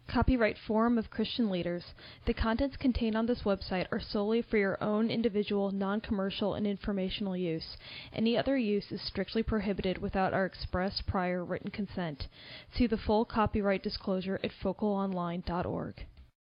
Copyright Forum of Christian Leaders. The contents contained on this website are solely for your own individual, non-commercial, and informational use. Any other use is strictly prohibited without our express prior written consent. See the full copyright disclosure at focalonline.org.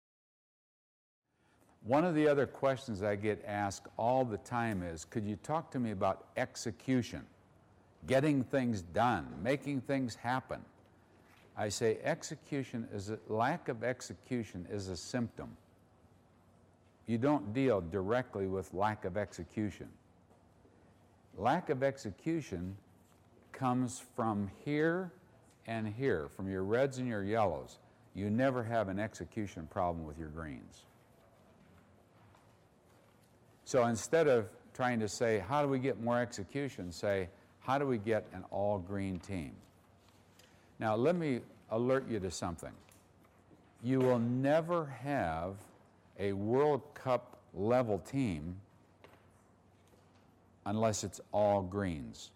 One of the other questions I get asked all the time is, could you talk to me about execution? Getting things done, making things happen. I say lack of execution is a symptom. You don't deal directly with lack of execution. Lack of execution comes from here and here, from your reds and your yellows. You never have an execution problem with your greens. So instead of trying to say, how do we get more execution, say, how do we get an all-green team? Now, let me alert you to something. You will never have a World Cup level team unless it's all greens.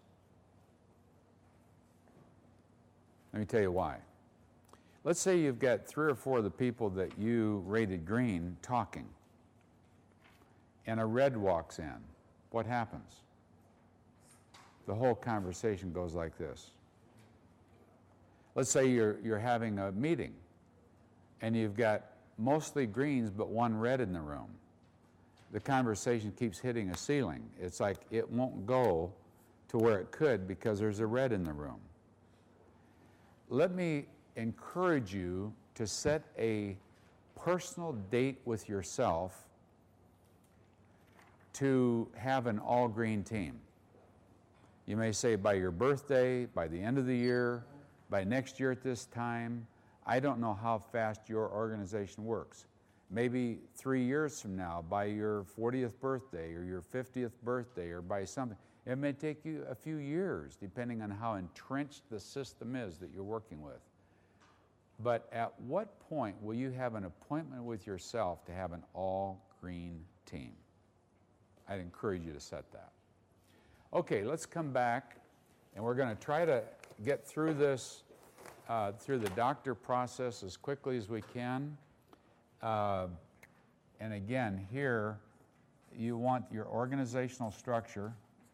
Let me tell you why. Let's say you've got 3 or 4 of the people that you rated green talking, and a red walks in. What happens? The whole conversation goes like this. Let's say you're having a meeting and you've got mostly greens but one red in the room. The conversation keeps hitting a ceiling. It's like it won't go to where it could because there's a red in the room. Let me encourage you to set a personal date with yourself to have an all-green team. You may say by your birthday, by the end of the year, by next year at this time. I don't know how fast your organization works. Maybe 3 years from now, by your 40th birthday or your 50th birthday or by something. It may take you a few years, depending on how entrenched the system is that you're working with. But at what point will you have an appointment with yourself to have an all-green team? I'd encourage you to set that. Okay, let's come back, and we're going to try to get through this, through the doctor process as quickly as we can. And again, here, you want your organizational structure,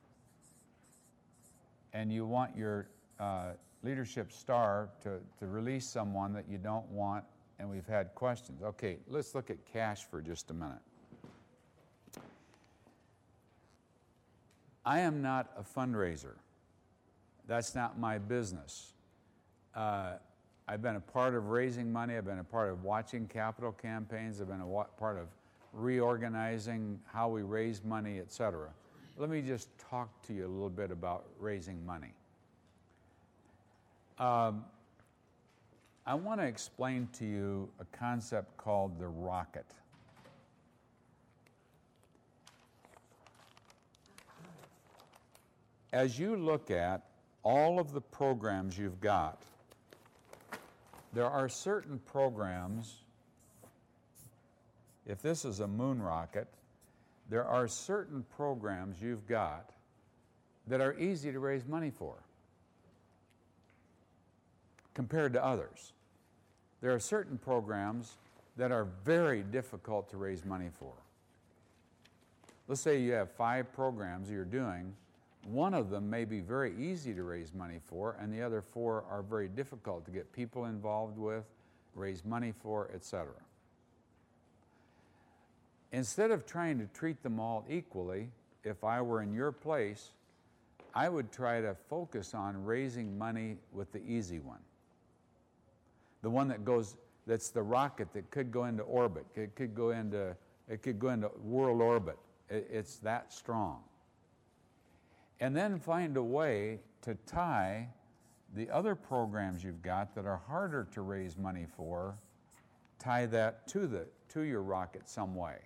and you want your leadership star to release someone that you don't want, and we've had questions. Okay, let's look at cash for just a minute. I am not a fundraiser. That's not my business. I've been a part of raising money. I've been a part of watching capital campaigns. I've been a part of reorganizing how we raise money, etc. Let me just talk to you a little bit about raising money. I want to explain to you a concept called the rocket. As you look at all of the programs you've got, there are certain programs, if this is a moon rocket, there are certain programs you've got that are easy to raise money for compared to others. There are certain programs that are very difficult to raise money for. Let's say you have 5 programs you're doing. One of them may be very easy to raise money for, and the other 4 are very difficult to get people involved with, raise money for, etc. Instead of trying to treat them all equally, if I were in your place, I would try to focus on raising money with the easy one. The one that's the rocket that could go into orbit. It could go into world orbit. It's that strong. And then find a way to tie the other programs you've got that are harder to raise money for, tie that to your rocket some way.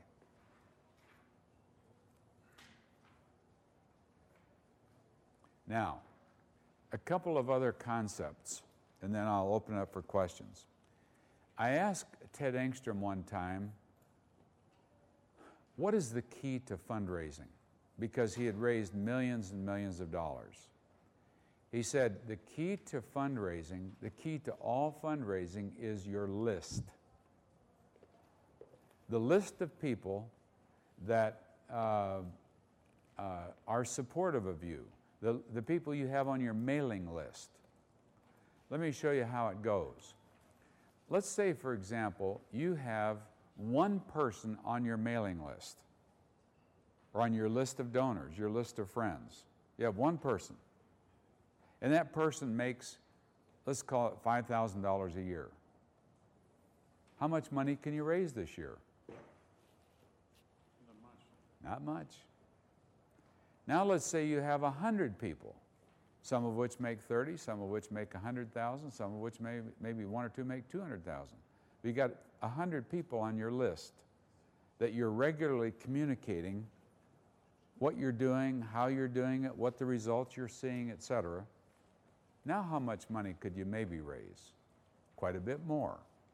Now, a couple of other concepts, and then I'll open it up for questions. I asked Ted Engstrom one time, what is the key to fundraising? Because he had raised millions and millions of dollars. He said, the key to fundraising, the key to all fundraising is your list. the list of people that are supportive of you, the people you have on your mailing list. Let me show you how it goes. Let's say, for example, you have one person on your mailing list, or on your list of donors, your list of friends. You have one person. And that person makes, let's call it $5,000 a year. How much money can you raise this year? Not much. Now let's say you have 100 people, some of which make 30, some of which make 100,000, some of which maybe one or two make 200,000. You got 100 people on your list that you're regularly communicating what you're doing, how you're doing it, what the results you're seeing, etc. Now how much money could you maybe raise? Quite a bit more.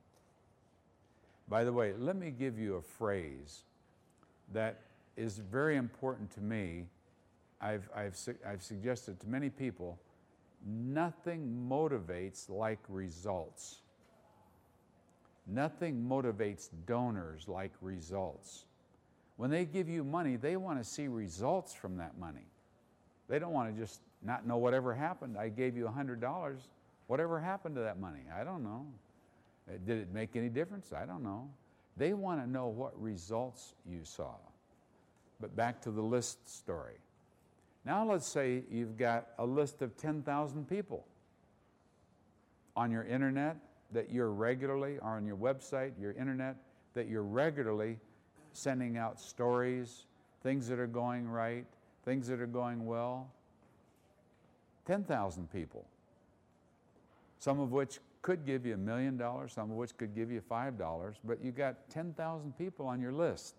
By the way, let me give you a phrase that is very important to me. I've suggested to many people, nothing motivates like results. Nothing motivates donors like results. When they give you money, they want to see results from that money. They don't want to just not know whatever happened. I gave you $100. Whatever happened to that money? I don't know. Did it make any difference? I don't know. They want to know what results you saw. But back to the list story. Now let's say you've got a list of 10,000 people on your internet that you're regularly, or on your website, your internet, that you're regularly sending out stories, things that are going right, things that are going well. 10,000 people, some of which could give you $1 million, some of which could give you $5, but you got 10,000 people on your list.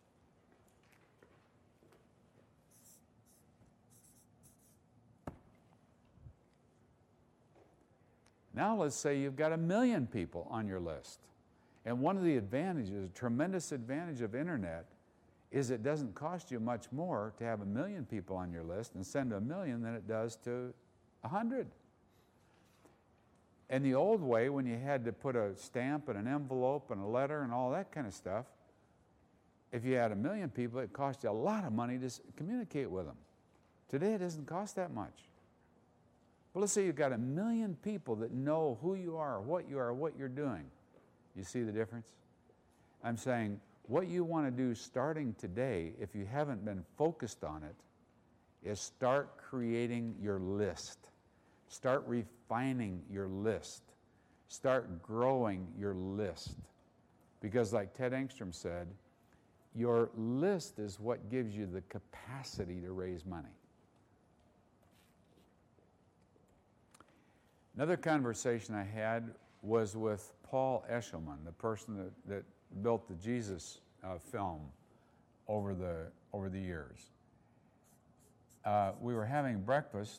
Now let's say you've got 1 million people on your list. And one of the advantages, a tremendous advantage of internet, is it doesn't cost you much more to have 1 million people on your list and send 1 million than it does to 100. And the old way, when you had to put a stamp and an envelope and a letter and all that kind of stuff, if you had 1 million people, it cost you a lot of money to communicate with them. Today, it doesn't cost that much. But let's say you've got 1 million people that know who you are, what you're doing. You see the difference? I'm saying what you want to do starting today, if you haven't been focused on it, is start creating your list. Start refining your list. Start growing your list. Because like Ted Engstrom said, your list is what gives you the capacity to raise money. Another conversation I had was with Paul Eshelman, the person that built the Jesus film over the years. We were having breakfast,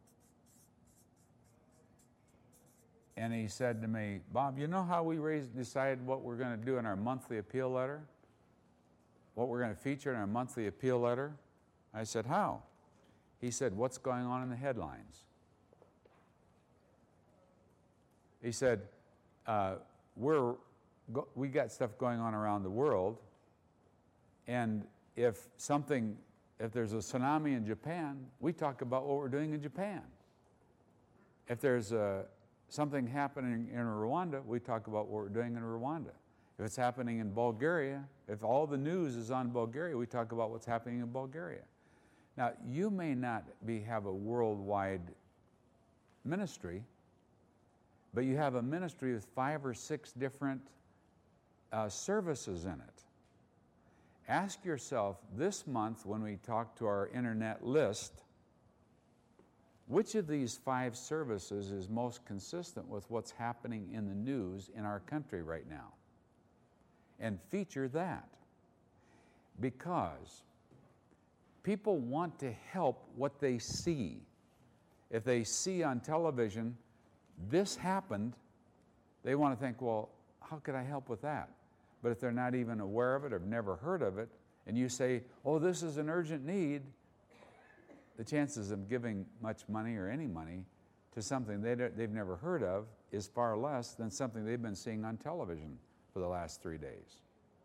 and he said to me, "Bob, you know how we decide what we're going to do in our monthly appeal letter? What we're going to feature in our monthly appeal letter?" I said, "How?" He said, "What's going on in the headlines?" He said, we got stuff going on around the world, and if there's a tsunami in Japan, we talk about what we're doing in Japan. If there's something happening in Rwanda, we talk about what we're doing in Rwanda. If it's happening in Bulgaria, if all the news is on Bulgaria, we talk about what's happening in Bulgaria. Now, you may not have a worldwide ministry, but you have a ministry with 5 or 6 different services in it. Ask yourself this month when we talk to our internet list, which of these 5 services is most consistent with what's happening in the news in our country right now? And feature that. Because people want to help what they see. If they see on television, this happened, they want to think, well, how could I help with that? But if they're not even aware of it or have never heard of it, and you say, oh, this is an urgent need, the chances of giving much money or any money to something they've never heard of is far less than something they've been seeing on television for the last 3 days.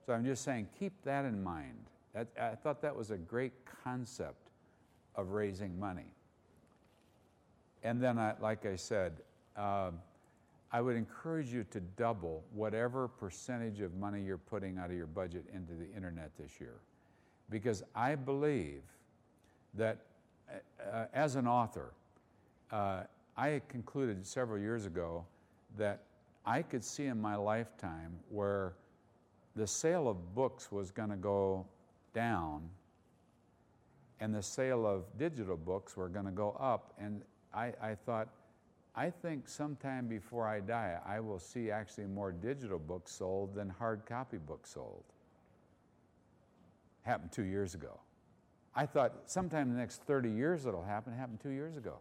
So I'm just saying, keep that in mind. I thought that was a great concept of raising money. And then, like I said, I would encourage you to double whatever percentage of money you're putting out of your budget into the internet this year. Because I believe that as an author, I had concluded several years ago that I could see in my lifetime where the sale of books was going to go down and the sale of digital books were going to go up. And I thought, I think sometime before I die, I will see actually more digital books sold than hard copy books sold. Happened 2 years ago. I thought sometime in the next 30 years it'll happen. It happened 2 years ago.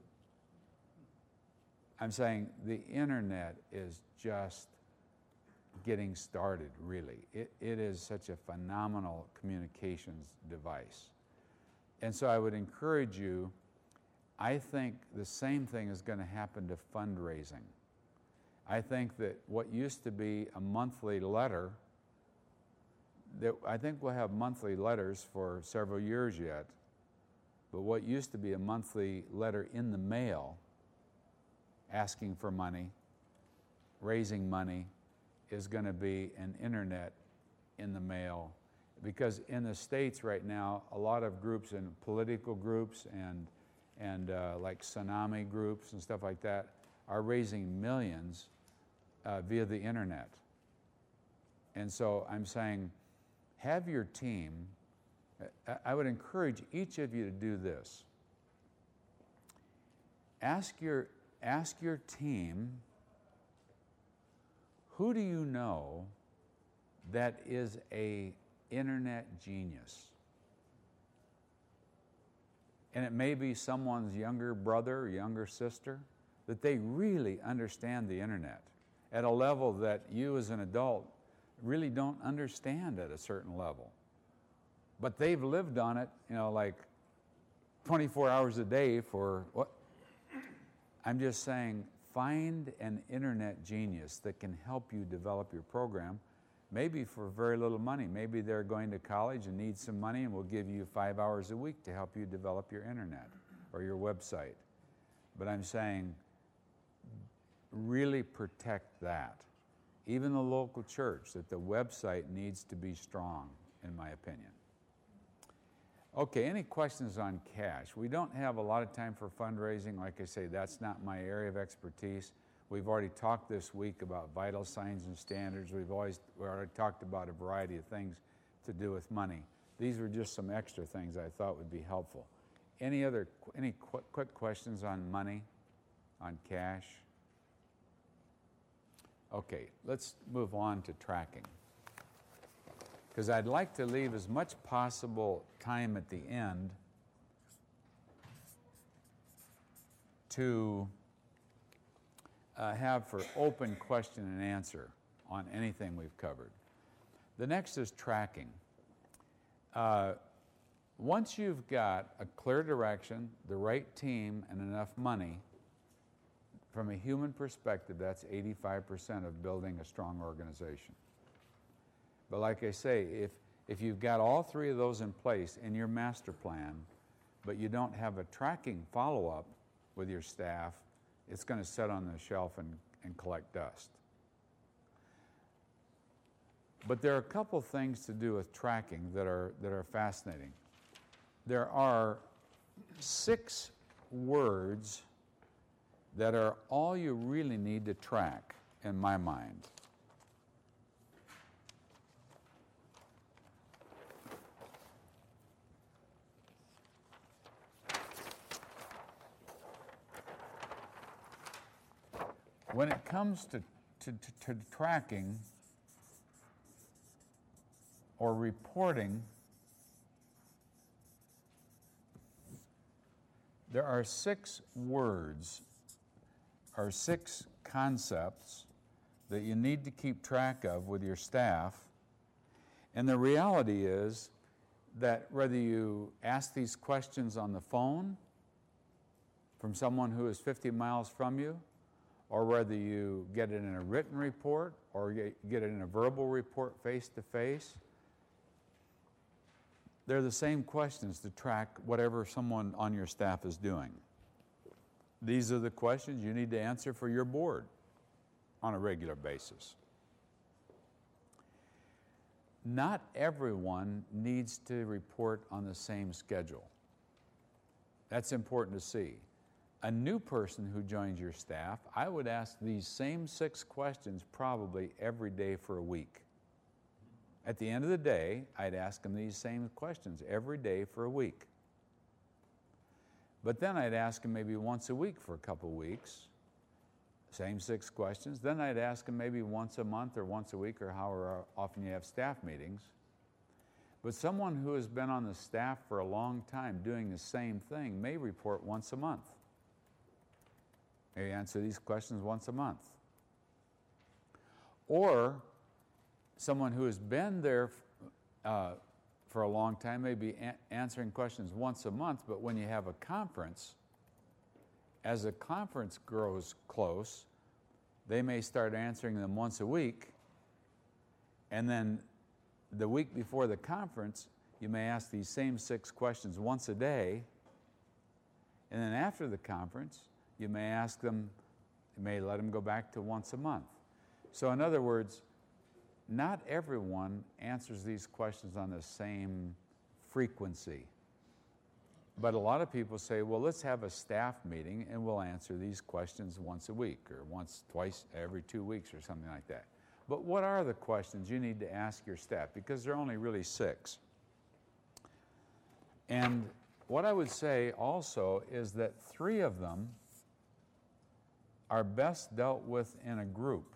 I'm saying the internet is just getting started, really. It is such a phenomenal communications device. And so I would encourage you, I think the same thing is going to happen to fundraising. I think that what used to be a monthly letter, that I think we'll have monthly letters for several years yet, but what used to be a monthly letter in the mail asking for money, raising money, is going to be an internet in the mail. Because in the States right now, a lot of groups and political groups and like tsunami groups and stuff like that are raising millions via the internet. And so I'm saying, have your team, I would encourage each of you to do this. Ask your team, who do you know that is a internet genius? And it may be someone's younger brother or younger sister, that they really understand the internet at a level that you as an adult really don't understand at a certain level. But they've lived on it, like 24 hours a day for what? I'm just saying, find an internet genius that can help you develop your program, maybe for very little money. Maybe they're going to college and need some money and will give you 5 hours a week to help you develop your internet or your website. But I'm saying, really protect that. Even the local church, that the website needs to be strong, in my opinion. Okay, any questions on cash? We don't have a lot of time for fundraising. Like I say, that's not my area of expertise. We've already talked this week about vital signs and standards. We've already talked about a variety of things to do with money. These were just some extra things I thought would be helpful. Any quick questions on money, on cash? Okay, let's move on to tracking. Because I'd like to leave as much possible time at the end to have for open question and answer on anything we've covered. The next is tracking. Once you've got a clear direction, the right team, and enough money, from a human perspective, that's 85% of building a strong organization. But like I say, if you've got all three of those in place in your master plan, but you don't have a tracking follow-up with your staff, it's going to sit on the shelf and collect dust. But there are a couple things to do with tracking that are fascinating. There are 6 words that are all you really need to track, in my mind. When it comes to tracking or reporting, there are 6 words or 6 concepts that you need to keep track of with your staff. And the reality is that whether you ask these questions on the phone from someone who is 50 miles from you, or whether you get it in a written report or get it in a verbal report face-to-face, they're the same questions to track whatever someone on your staff is doing. These are the questions you need to answer for your board on a regular basis. Not everyone needs to report on the same schedule. That's important to see. A new person who joins your staff, I would ask these same 6 questions probably every day for a week. At the end of the day, I'd ask them these same questions every day for a week. But then I'd ask them maybe once a week for a couple weeks, same 6 questions. Then I'd ask them maybe once a month or once a week or however often you have staff meetings. But someone who has been on the staff for a long time doing the same thing may report once a month. Maybe answer these questions once a month. Or someone who has been there for a long time may be answering questions once a month, but when you have a conference, as the conference grows close, they may start answering them once a week, and then the week before the conference, you may ask these same 6 questions once a day, and then after the conference, you may ask them, you may let them go back to once a month. So in other words, not everyone answers these questions on the same frequency. But a lot of people say, well, let's have a staff meeting and we'll answer these questions once a week or twice every 2 weeks or something like that. But what are the questions you need to ask your staff? Because there are only really 6. And what I would say also is that 3 of them are best dealt with in a group.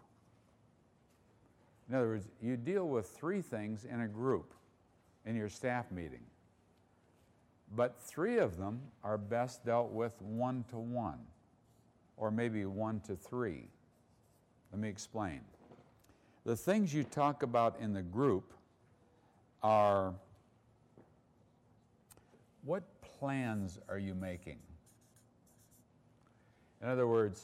In other words, you deal with 3 things in a group in your staff meeting. But 3 of them are best dealt with 1-to-1, or maybe 1-to-3. Let me explain. The things you talk about in the group are, what plans are you making? In other words,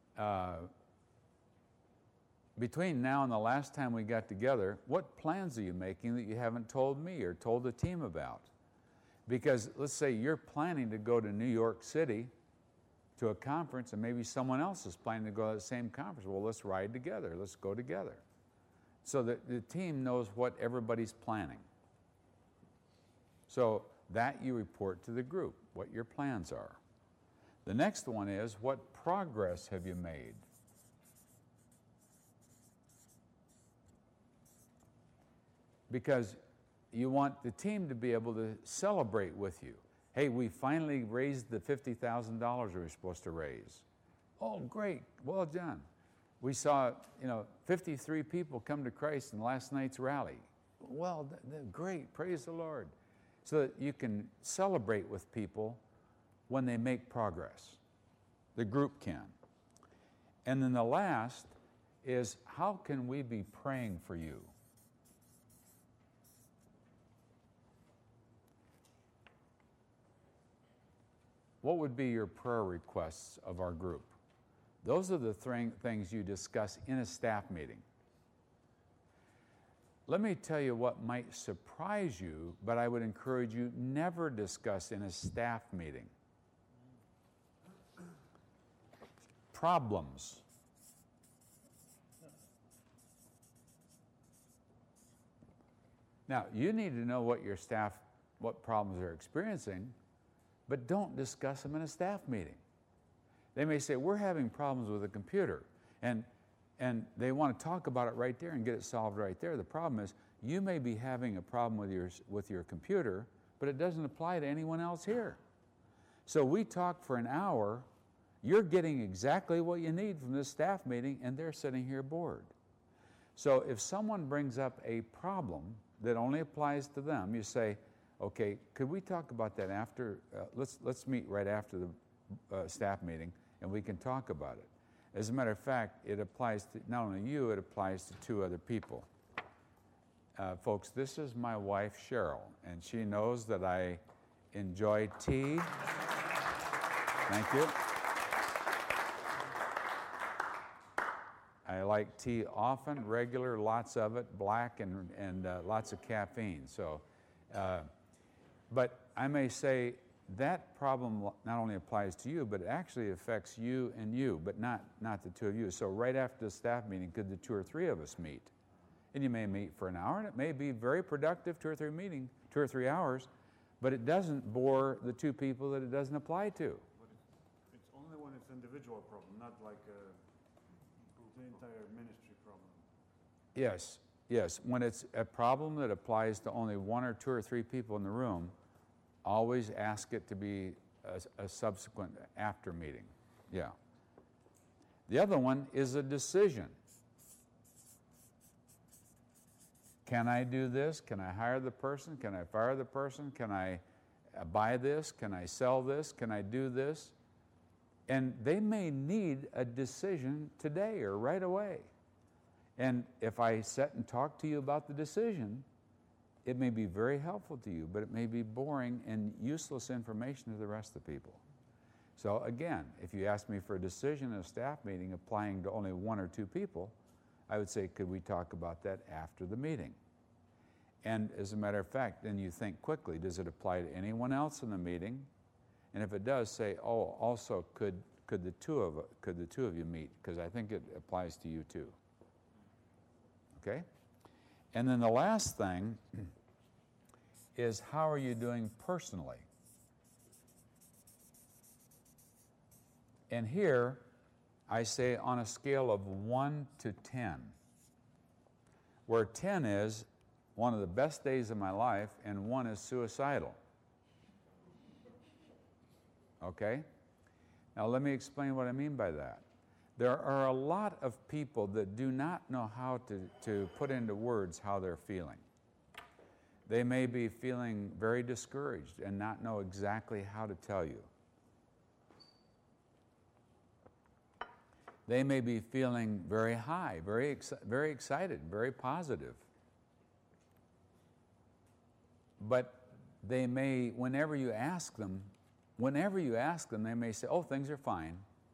between now and the last time we got together, what plans are you making that you haven't told me or told the team about? Because let's say you're planning to go to New York City to a conference and maybe someone else is planning to go to the same conference. Well, let's ride together. Let's go together. So that the team knows what everybody's planning. So that you report to the group, what your plans are. The next one is, what progress have you made? Because you want the team to be able to celebrate with you. Hey, we finally raised the $50,000 we were supposed to raise. Oh, great, well done. We saw, 53 people come to Christ in last night's rally. Well, great, praise the Lord. So that you can celebrate with people when they make progress. The group can. And then the last is, how can we be praying for you? What would be your prayer requests of our group? Those are the things you discuss in a staff meeting. Let me tell you what might surprise you, but I would encourage you never discuss in a staff meeting. Problems. Now, you need to know what your staff, what problems they're experiencing, but don't discuss them in a staff meeting. They may say, we're having problems with the computer, and they want to talk about it right there and get it solved right there. The problem is, you may be having a problem with your computer, but it doesn't apply to anyone else here. So we talk for an hour, you're getting exactly what you need from this staff meeting, and they're sitting here bored. So if someone brings up a problem that only applies to them, you say, okay, could we talk about that after, let's meet right after the staff meeting, and we can talk about it. As a matter of fact, it applies to not only you, it applies to 2 other people. Folks, this is my wife, Cheryl, and she knows that I enjoy tea. Thank you. I like tea often, regular, lots of it, black, and lots of caffeine. So, but I may say that problem not only applies to you, but it actually affects you and you, but not the two of you. So right after the staff meeting, could the 2 or 3 of us meet? And you may meet for an hour, and it may be very productive, 2 or 3 hours, but it doesn't bore the 2 people that it doesn't apply to. But it's only when it's individual problem, not like the entire ministry problem. Yes. When it's a problem that applies to only 1 or 2 or 3 people in the room, always ask it to be a subsequent after meeting. Yeah. The other one is a decision. Can I do this? Can I hire the person? Can I fire the person? Can I buy this? Can I sell this? Can I do this? And they may need a decision today or right away. And if I sit and talk to you about the decision, it may be very helpful to you, but it may be boring and useless information to the rest of the people. So again, if you ask me for a decision in a staff meeting applying to only 1 or 2 people, I would say, could we talk about that after the meeting? And as a matter of fact, then you think quickly, does it apply to anyone else in the meeting? And if it does, say, oh, also could the two of you meet? Because I think it applies to you too. Okay? And then the last thing is, how are you doing personally? And here, I say on a scale of 1 to 10, where 10 is one of the best days of my life and 1 is suicidal. Okay? Now let me explain what I mean by that. There are a lot of people that do not know how to put into words how they're feeling. They may be feeling very discouraged and not know exactly how to tell you. They may be feeling very high, very excited, very positive. But they may, whenever you ask them, they may say, oh, things are fine.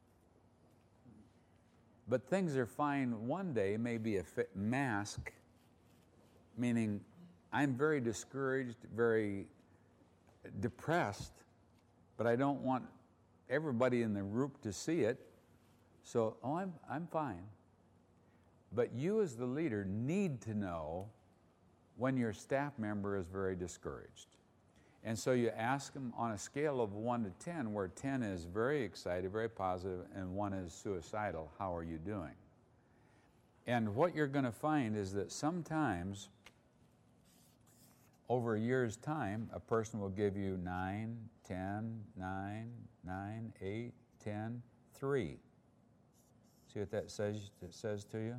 But things are fine one day may be a mask, meaning I'm very discouraged, very depressed, but I don't want everybody in the group to see it. So, oh, I'm fine. But you as the leader need to know when your staff member is very discouraged. And so you ask them on a scale of 1 to 10, where 10 is very excited, very positive, and 1 is suicidal, how are you doing? And what you're going to find is that sometimes, over a year's time, a person will give you 9, 10, 9, 9, 8, 10, 3. See what that says to you?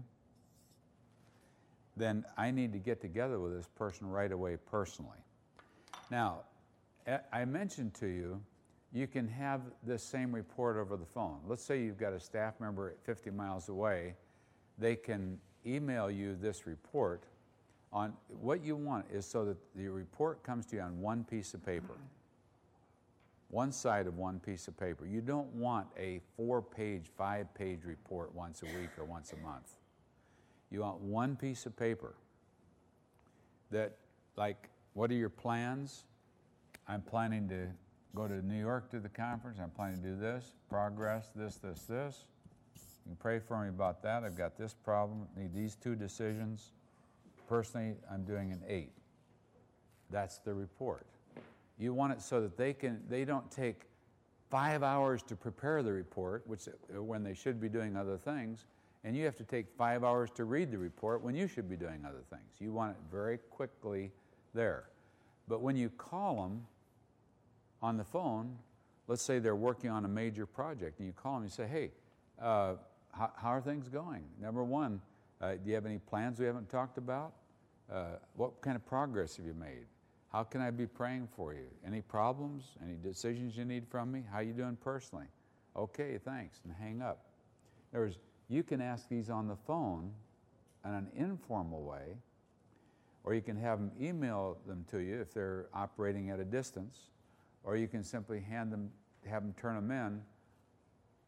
Then I need to get together with this person right away personally. Now, I mentioned to you, you can have this same report over the phone. Let's say you've got a staff member at 50 miles away. They can email you this report. On what you want is so that the report comes to you on one piece of paper. One side of one piece of paper. You don't want a 4-page, 5-page report once a week or once a month. You want one piece of paper that, like, what are your plans? I'm planning to go to New York to the conference. I'm planning to do this, progress, this. You can pray for me about that. I've got this problem, need these 2 decisions. Personally, I'm doing an 8. That's the report. You want it so that they don't take 5 hours to prepare the report, when they should be doing other things, and you have to take 5 hours to read the report when you should be doing other things. You want it very quickly there. But when you call them on the phone, let's say they're working on a major project, and you call them and you say, hey, how are things going? Number 1, do you have any plans we haven't talked about? What kind of progress have you made? How can I be praying for you? Any problems? Any decisions you need from me? How are you doing personally? Okay, thanks, and hang up. In other words, you can ask these on the phone in an informal way, or you can have them email them to you if they're operating at a distance, or you can simply have them turn them in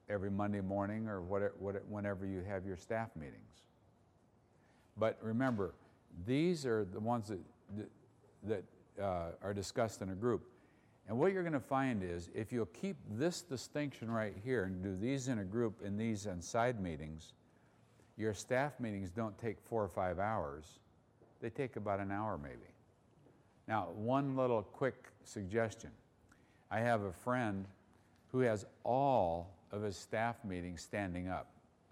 every Monday morning or whenever you have your staff meetings. But remember, these are the ones that are discussed in a group. And what you're going to find is if you'll keep this distinction right here and do these in a group and these in side meetings, your staff meetings don't take 4 or 5 hours. They take about an hour maybe. Now, one little quick suggestion. I have a friend who has all of his staff meetings standing up.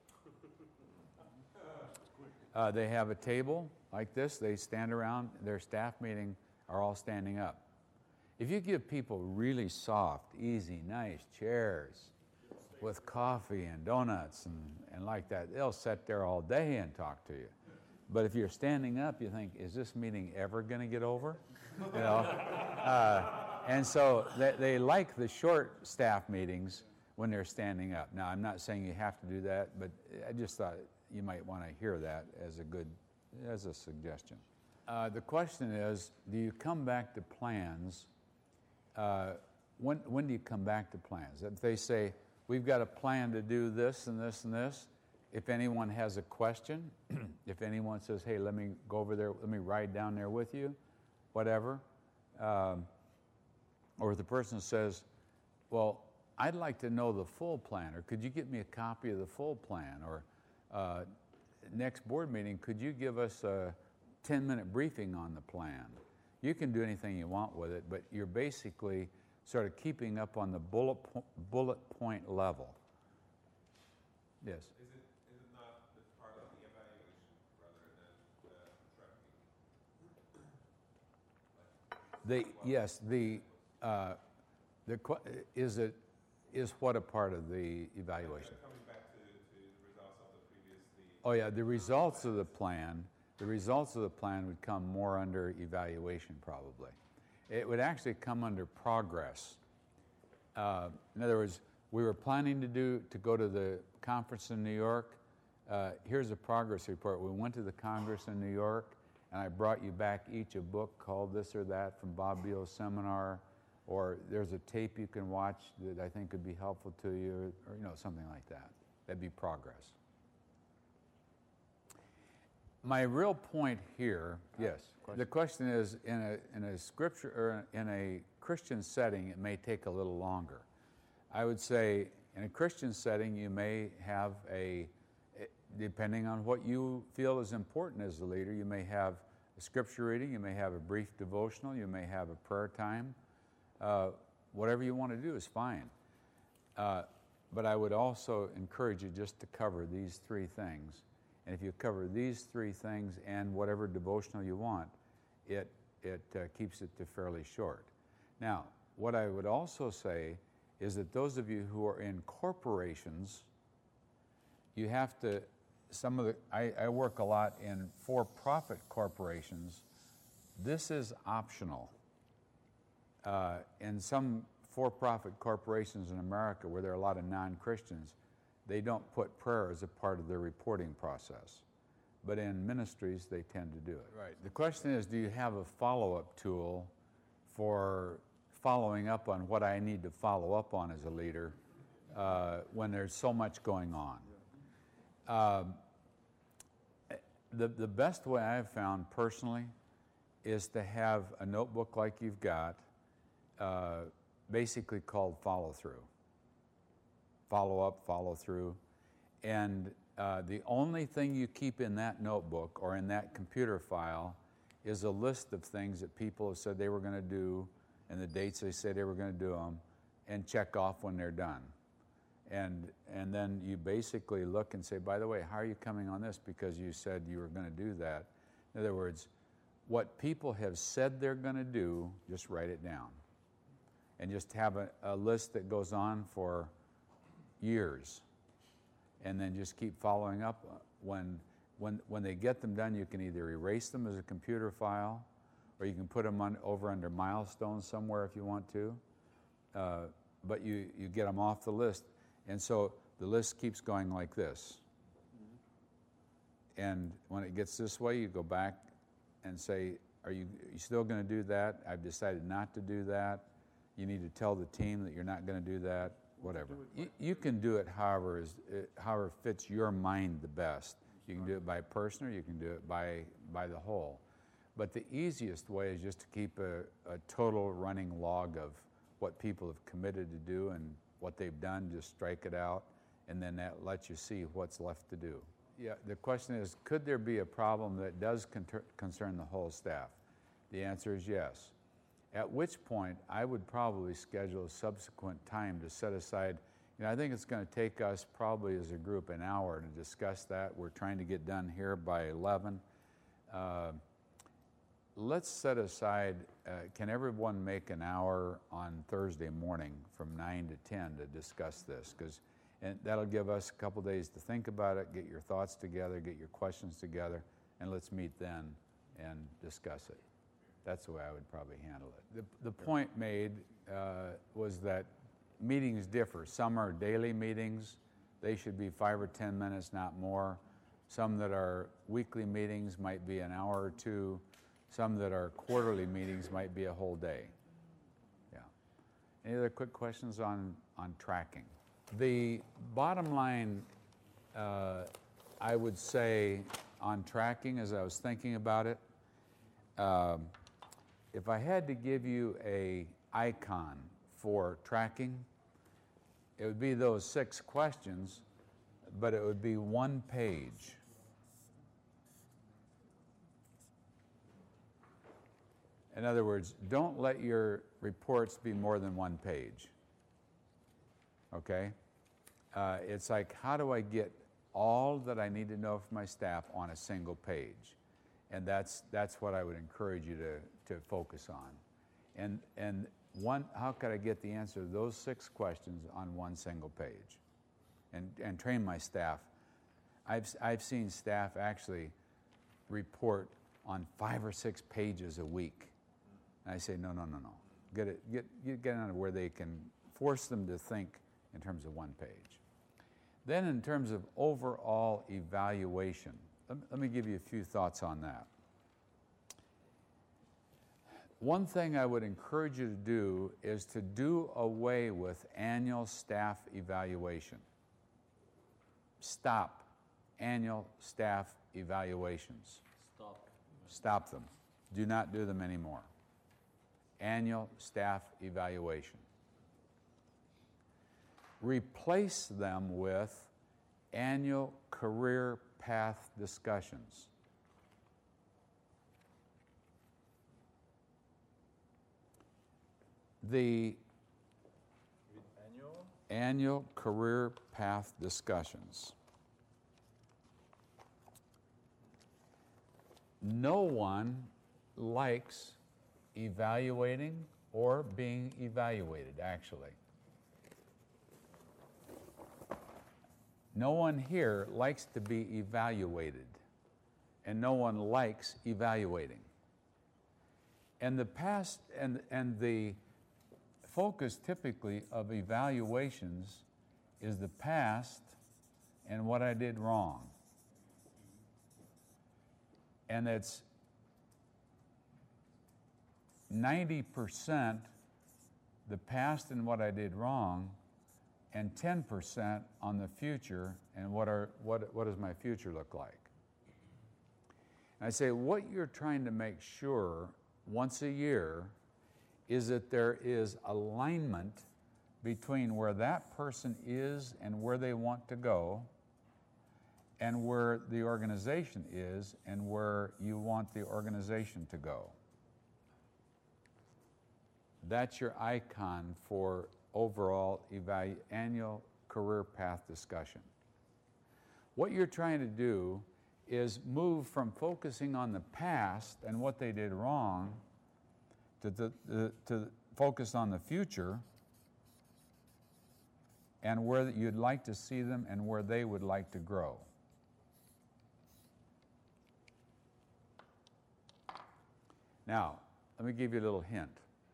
They have a table like this. They stand around. Their staff meeting are all standing up. If you give people really soft, easy, nice chairs with coffee and donuts and like that, they'll sit there all day and talk to you. But if you're standing up, you think, is this meeting ever going to get over? You know? And so they like the short staff meetings when they're standing up. Now, I'm not saying you have to do that, but I just thought you might want to hear that as a suggestion. The question is, do you come back to plans? When do you come back to plans? If they say, we've got a plan to do this and this and this, if anyone has a question, if anyone says, hey, let me go over there, let me ride down there with you, whatever, or if the person says, well, I'd like to know the full plan, or could you get me a copy of the full plan, or next board meeting, could you give us a 10-minute briefing on the plan? You can do anything you want with it, but you're basically sort of keeping up on the bullet point level. Yes? Is it not part of the evaluation rather than tracking? Is what a part of the evaluation? Coming back to the results of the previously. Oh yeah, the results of the plan. The results of the plan would come more under evaluation probably. It would actually come under progress. In other words, we were planning to go to the conference in New York. Here's a progress report. We went to the Congress in New York, and I brought you back each a book called this or that from Bob Beal's seminar, or there's a tape you can watch that I think could be helpful to you, or something like that. That'd be progress. My real point here, yes. The question is, in a scripture or in a Christian setting, it may take a little longer. I would say, in a Christian setting, you may have depending on what you feel is important as a leader, you may have a scripture reading, you may have a brief devotional, you may have a prayer time. Whatever you want to do is fine. But I would also encourage you just to cover these 3 things. And if you cover these 3 things and whatever devotional you want, it keeps it to fairly short. Now, what I would also say is that those of you who are in corporations, you have to, I work a lot in for-profit corporations. This is optional. In some for-profit corporations in America where there are a lot of non-Christians, they don't put prayer as a part of their reporting process. But in ministries, they tend to do it. Right. The question is, do you have a follow-up tool for following up on what I need to follow up on as a leader when there's so much going on? The best way I've found personally is to have a notebook like you've got, basically called follow-through. Follow up, follow through. And the only thing you keep in that notebook or in that computer file is a list of things that people have said they were going to do and the dates they said they were going to do them, and check off when they're done. And then you basically look and say, by the way, how are you coming on this? Because you said you were going to do that. In other words, what people have said they're going to do, just write it down. And just have a list that goes on for years, and then just keep following up. When they get them done, you can either erase them as a computer file, or you can put them over under milestones somewhere if you want to. But you get them off the list, and so the list keeps going like this. And when it gets this way, you go back and say, are you still going to do that? I've decided not to do that. You need to tell the team that you're not going to do that. whatever. do it You can do it however fits your mind the best. You can do it by person, or you can do it by the whole. But the easiest way is just to keep a total running log of what people have committed to do and what they've done. Just strike it out, and then that lets you see what's left to do. Yeah, the question is, could there be a problem that does concern the whole staff? The answer is yes. At which point, I would probably schedule a subsequent time to set aside. I think it's going to take us probably as a group an hour to discuss that. We're trying to get done here by 11. Let's set aside, can everyone make an hour on Thursday morning from 9 to 10 to discuss this? And that'll give us a couple days to think about it, get your thoughts together, get your questions together, and let's meet then and discuss it. That's the way I would probably handle it. The point made was that meetings differ. Some are daily meetings. They should be 5 or 10 minutes, not more. Some that are weekly meetings might be an hour or two. Some that are quarterly meetings might be a whole day. Yeah. Any other quick questions on tracking? The bottom line, I would say, on tracking, as I was thinking about it, if I had to give you an icon for tracking, it would be those 6 questions, but it would be 1 page. In other words, don't let your reports be more than 1 page. Okay? It's like, how do I get all that I need to know from my staff on a single page? And that's what I would encourage you to focus on. And how could I get the answer to those 6 questions on 1 single page? And train my staff. I've seen staff actually report on 5 or 6 pages a week. And I say, no. Get on where they can force them to think in terms of 1 page. Then in terms of overall evaluation, let me give you a few thoughts on that. One thing I would encourage you to do is to do away with annual staff evaluation. Stop annual staff evaluations. Stop them. Do not do them anymore. Annual staff evaluation. Replace them with annual career path discussions. The annual career path discussions. No one likes evaluating or being evaluated, actually. No one here likes to be evaluated, and no one likes evaluating. And the focus typically of evaluations is the past and what I did wrong. And it's 90% the past and what I did wrong, and 10% on the future and what does my future look like. And I say what you're trying to make sure once a year is that there is alignment between where that person is and where they want to go, and where the organization is and where you want the organization to go. That's your icon for overall annual career path discussion. What you're trying to do is move from focusing on the past and what they did wrong to focus on the future and where you'd like to see them and where they would like to grow. Now, let me give you a little hint.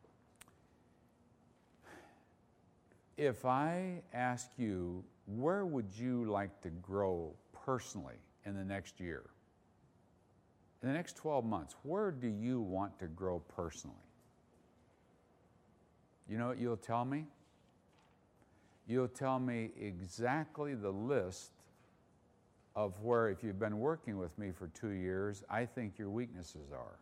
If I ask you, where would you like to grow personally in the next year? In the next 12 months, where do you want to grow personally? You know what you'll tell me? you'll tell me exactly the list of where, if you've been working with me for 2 years, I think your weaknesses are.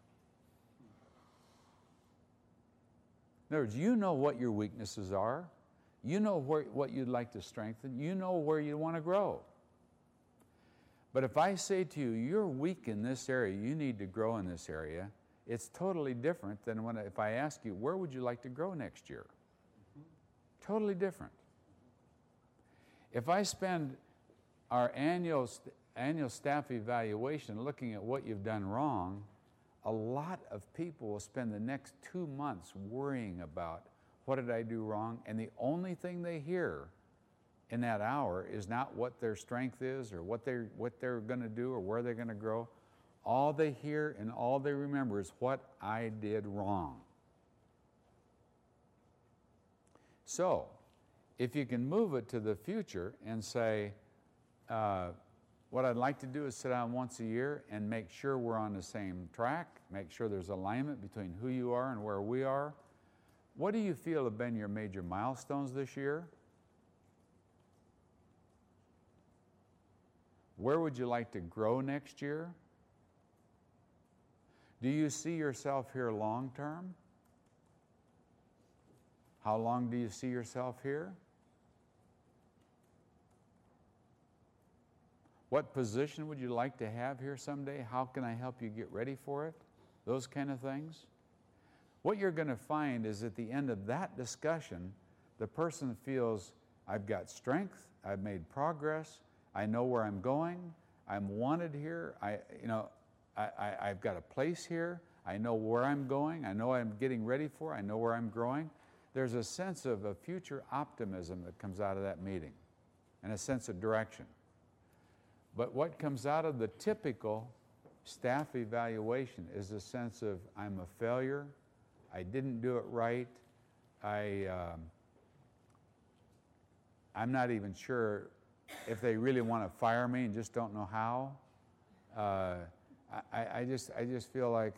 In other words, you know what your weaknesses are. You know what you'd like to strengthen. You know where you want to grow. But if I say to you, you're weak in this area, you need to grow in this area, it's totally different than if I ask you, where would you like to grow next year? Totally different. If I spend our annual staff evaluation looking at what you've done wrong, a lot of people will spend the next 2 months worrying about what did I do wrong, and the only thing they hear in that hour is not what their strength is or what they're going to do or where they're going to grow. All they hear and all they remember is what I did wrong. So, if you can move it to the future and say, what I'd like to do is sit down once a year and make sure we're on the same track, make sure there's alignment between who you are and where we are. What do you feel have been your major milestones this year? Where would you like to grow next year? Do you see yourself here long term? How long do you see yourself here? What position would you like to have here someday? How can I help you get ready for it? Those kind of things. What you're going to find is at the end of that discussion, the person feels, I've got strength, I've made progress, I know where I'm going, I'm wanted here, I've got a place here, I know where I'm going, I know I'm getting ready for, I know where I'm growing. There's a sense of a future optimism that comes out of that meeting and a sense of direction. But what comes out of the typical staff evaluation is a sense of I'm a failure, I didn't do it right, I'm not even sure if they really want to fire me and just don't know how. I just feel like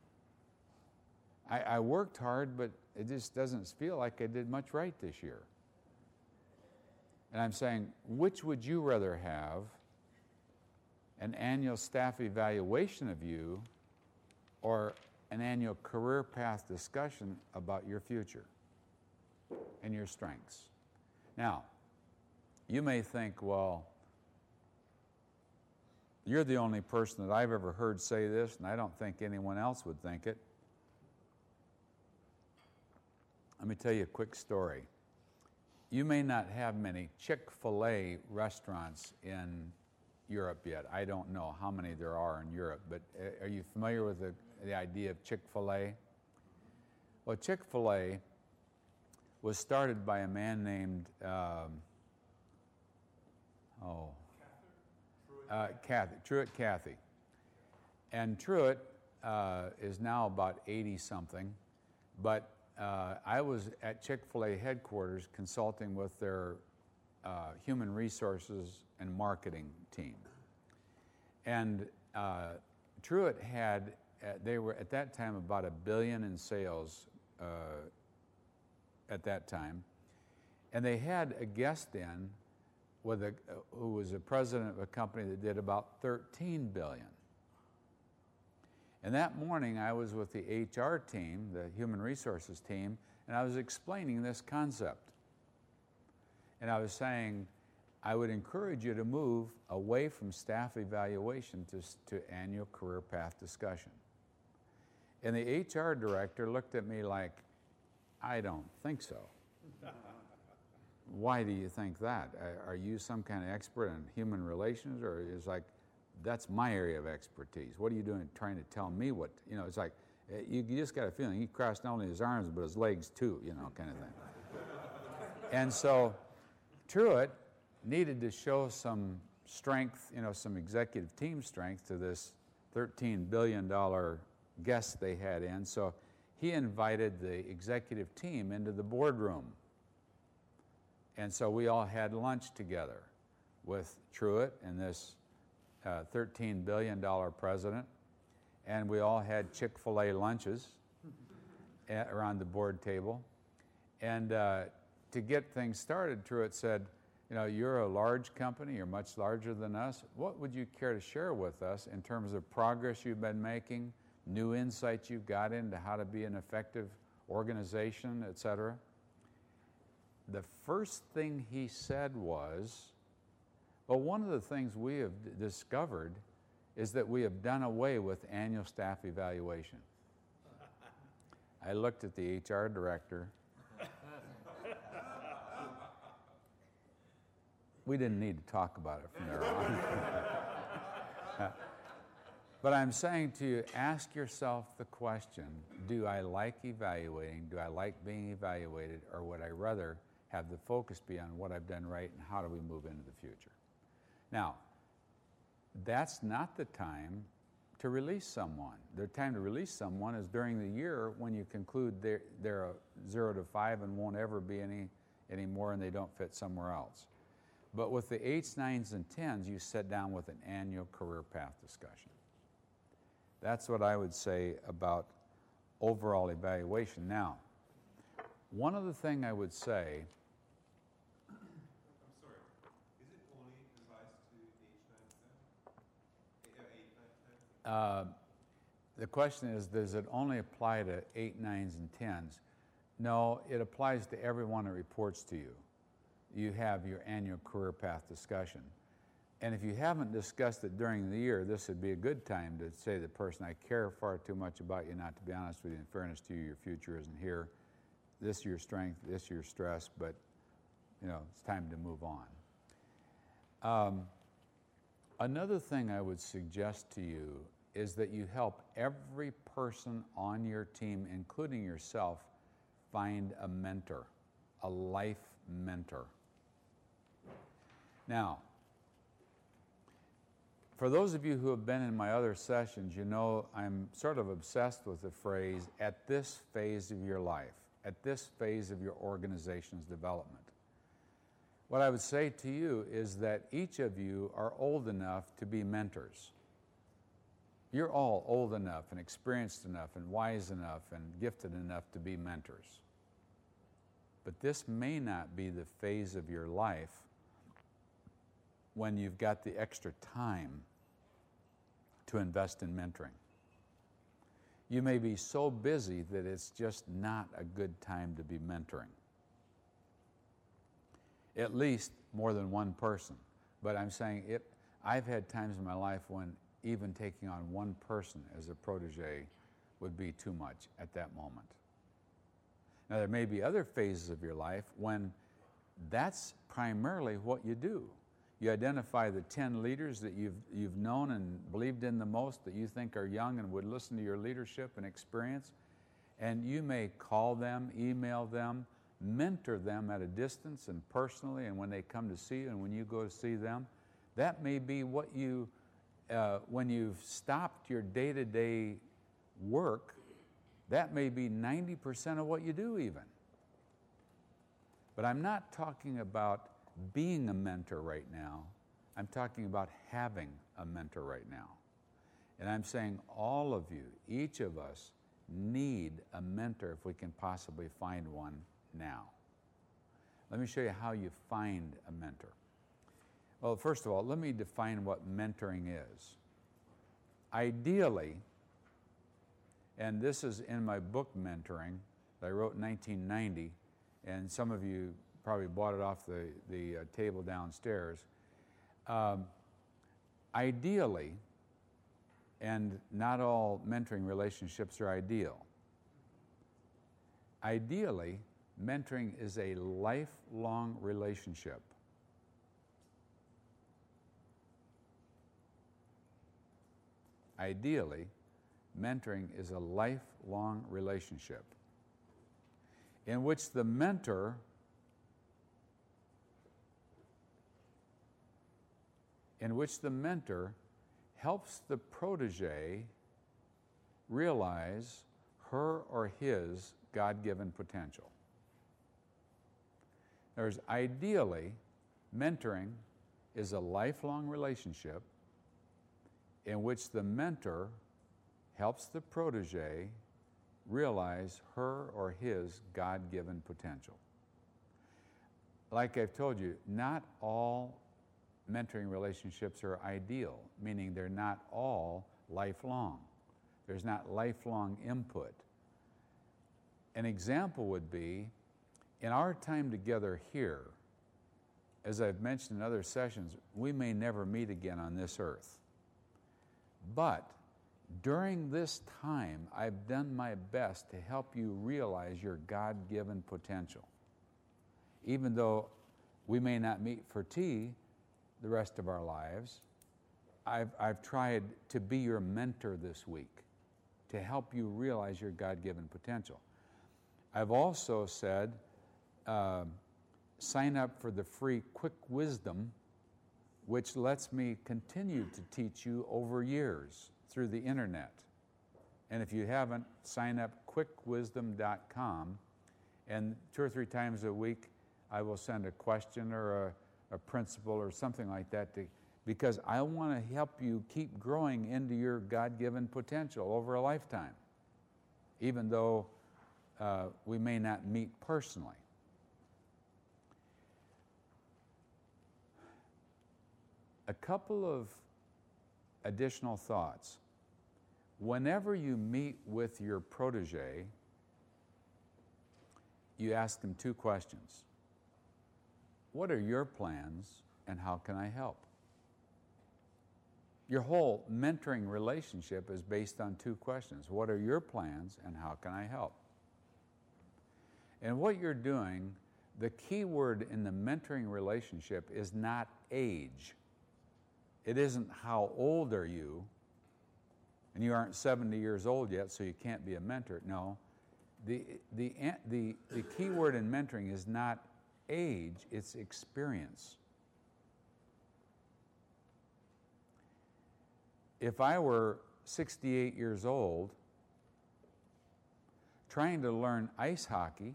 I worked hard, but it just doesn't feel like I did much right this year. And I'm saying, which would you rather have? An annual staff evaluation of you or an annual career path discussion about your future and your strengths? Now, you may think, well, you're the only person that I've ever heard say this, and I don't think anyone else would think it. Let me tell you a quick story. You may not have many Chick-fil-A restaurants in Europe yet. I don't know how many there are in Europe, but are you familiar with the idea of Chick-fil-A? Well, Chick-fil-A was started by a man named Truett Cathy. And Truett is now about 80-something, but I was at Chick-fil-A headquarters consulting with their human resources and marketing team. And Truett had, they were at that time about $1 billion in sales at that time. And they had a guest in who was a president of a company that did about $13 billion. And that morning I was with the HR team, the human resources team, and I was explaining this concept. And I was saying, I would encourage you to move away from staff evaluation to annual career path discussion. And the HR director looked at me like, I don't think so. Why do you think that? Are you some kind of expert in human relations? Or is like, that's my area of expertise. What are you doing trying to tell me what, it's like, you just got a feeling he crossed not only his arms, but his legs too, kind of thing. And so Truett needed to show some strength, some executive team strength to this $13 billion guest they had in. So he invited the executive team into the boardroom. And so we all had lunch together with Truett and this $13 billion president. And we all had Chick-fil-A lunches around the board table. And to get things started, Truett said, you know, you're a large company, you're much larger than us. What would you care to share with us in terms of progress you've been making, new insights you've got into how to be an effective organization, et cetera? The first thing he said was, well, one of the things we have discovered is that we have done away with annual staff evaluation. I looked at the HR director. We didn't need to talk about it from there on. But I'm saying to you, ask yourself the question, do I like evaluating? Do I like being evaluated? Or would I rather have the focus be on what I've done right and how do we move into the future? Now, that's not the time to release someone. The time to release someone is during the year when you conclude they're a 0 to 5 and won't ever be any more and they don't fit somewhere else. But with the 8s, 9s, and 10s, you sit down with an annual career path discussion. That's what I would say about overall evaluation. Now, one other thing I would say. I'm sorry, is it only applies to age 9 to 10? 8, 9, 10? The question is, does it only apply to 8, 9s, and 10s? No, it applies to everyone that reports to you. You have your annual career path discussion. And if you haven't discussed it during the year, this would be a good time to say to the person, I care far too much about you not to be honest with you. In fairness to you, your future isn't here. This is your strength, this is your stress, but you know, it's time to move on. Another thing I would suggest to you is that you help every person on your team, including yourself, find a mentor, a life mentor. Now, for those of you who have been in my other sessions, you know I'm sort of obsessed with the phrase, at this phase of your life, at this phase of your organization's development. What I would say to you is that each of you are old enough to be mentors. You're all old enough and experienced enough and wise enough and gifted enough to be mentors. But this may not be the phase of your life when you've got the extra time to invest in mentoring. You may be so busy that it's just not a good time to be mentoring. At least more than one person. But I'm saying I've had times in my life when even taking on one person as a protege would be too much at that moment. Now, there may be other phases of your life when that's primarily what you do. You identify the 10 leaders that you've known and believed in the most, that you think are young and would listen to your leadership and experience, and you may call them, email them, mentor them at a distance and personally, and when they come to see you and when you go to see them. That may be what you, when you've stopped your day-to-day work, that may be 90% of what you do even. But I'm not talking about being a mentor right now. I'm talking about having a mentor right now. And I'm saying all of you, each of us, need a mentor if we can possibly find one now. Let me show you how you find a mentor. Well, first of all, let me define what mentoring is. Ideally, and this is in my book, Mentoring, that I wrote in 1990, and some of you probably bought it off the table downstairs. Ideally, and not all mentoring relationships are ideal. Ideally, mentoring is a lifelong relationship. Ideally, mentoring is a lifelong relationship in which the mentor helps the protege realize her or his God-given potential. There's ideally, mentoring is a lifelong relationship in which the mentor helps the protege realize her or his God-given potential. like I've told you, not all mentoring relationships are ideal, meaning they're not all lifelong. There's not lifelong input. An example would be, in our time together here, as I've mentioned in other sessions, we may never meet again on this earth. But during this time, I've done my best to help you realize your God-given potential. Even though we may not meet for tea the rest of our lives, I've tried to be your mentor this week to help you realize your God-given potential. I've also said, sign up for the free Quick Wisdom, which lets me continue to teach you over years through the internet. And if you haven't, sign up quickwisdom.com, and 2 or 3 times a week I will send a question or a principle or something like that, because I want to help you keep growing into your God-given potential over a lifetime, even though we may not meet personally. A couple of additional thoughts. Whenever you meet with your protege, you ask them 2 questions. What are your plans and how can I help? Your whole mentoring relationship is based on 2 questions. What are your plans and how can I help? And what you're doing, the key word in the mentoring relationship is not age. It isn't how old are you, and you aren't 70 years old yet, so you can't be a mentor. No, the key word in mentoring is not age, it's experience. If I were 68 years old, trying to learn ice hockey,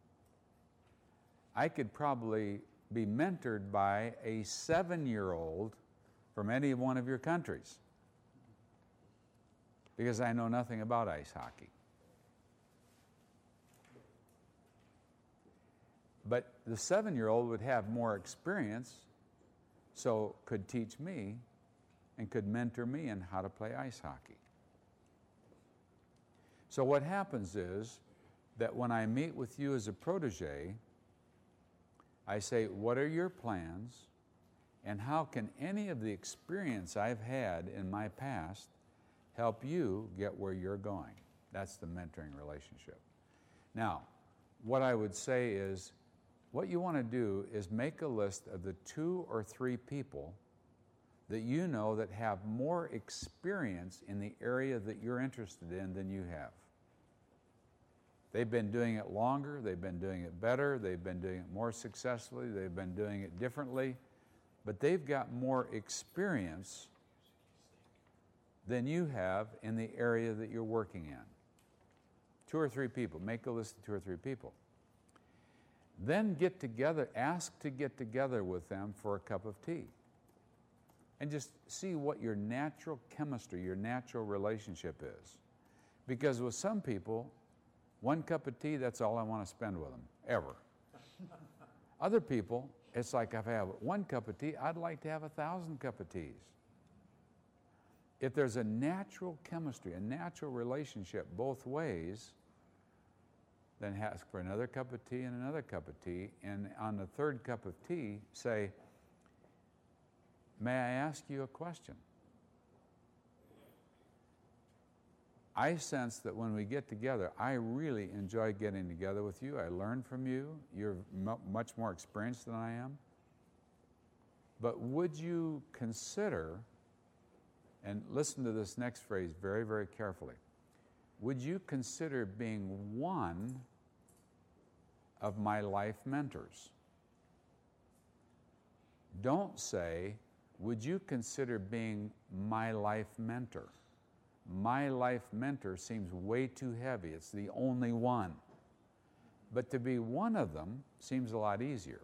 I could probably be mentored by a 7-year-old from any one of your countries, because I know nothing about ice hockey. But the 7-year-old would have more experience, so could teach me and could mentor me in how to play ice hockey. So what happens is that when I meet with you as a protege, I say, what are your plans? And how can any of the experience I've had in my past help you get where you're going? That's the mentoring relationship. Now, what I would say is, what you want to do is make a list of the 2 or 3 people that you know that have more experience in the area that you're interested in than you have. They've been doing it longer, they've been doing it better, they've been doing it more successfully, they've been doing it differently, but they've got more experience than you have in the area that you're working in. 2 or 3 people. Make a list of 2 or 3 people. Then get together, ask to get together with them for a cup of tea. And just see what your natural chemistry, your natural relationship is. Because with some people, 1 cup of tea, that's all I want to spend with them, ever. Other people, it's like if I have 1 cup of tea, I'd like to have 1,000 cup of teas. If there's a natural chemistry, a natural relationship both ways, then ask for another cup of tea and another cup of tea. And on the 3rd cup of tea, say, may I ask you a question? I sense that when we get together, I really enjoy getting together with you. I learn from you. You're much more experienced than I am. But would you consider, and listen to this next phrase very, very carefully, would you consider being one of my life mentors? Don't say, would you consider being my life mentor? My life mentor seems way too heavy. It's the only one. But to be one of them seems a lot easier.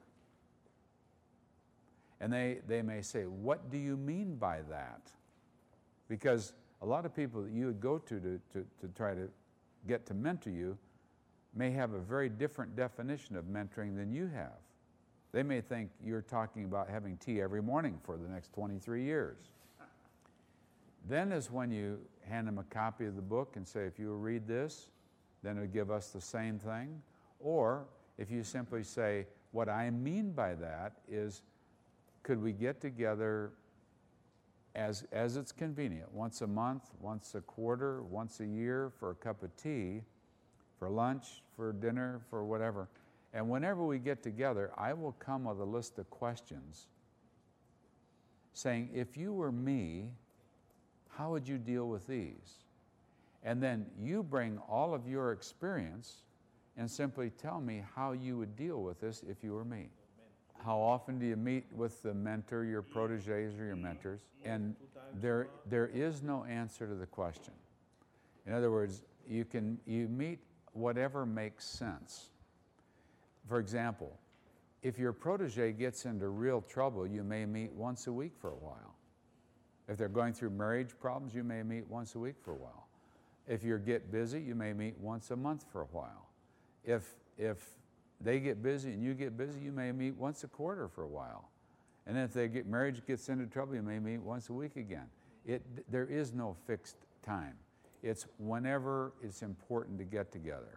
And they may say, what do you mean by that? Because a lot of people that you would go to try to get to mentor you may have a very different definition of mentoring than you have. They may think you're talking about having tea every morning for the next 23 years. Then is when you hand them a copy of the book and say, if you read this, then it'll give us the same thing. Or if you simply say, what I mean by that is, could we get together as it's convenient, once a month, once a quarter, once a year for a cup of tea, for lunch, for dinner, for whatever. And whenever we get together, I will come with a list of questions saying, if you were me, how would you deal with these? And then you bring all of your experience and simply tell me how you would deal with this if you were me. How often do you meet with the mentor, your proteges or your mentors? And there is no answer to the question. In other words, you meet whatever makes sense. For example, if your protege gets into real trouble, you may meet once a week for a while. If they're going through marriage problems, you may meet once a week for a while. If you get busy, you may meet once a month for a while. If they get busy and you get busy, you may meet once a quarter for a while. And if marriage gets into trouble, you may meet once a week again. There is no fixed time. It's whenever it's important to get together.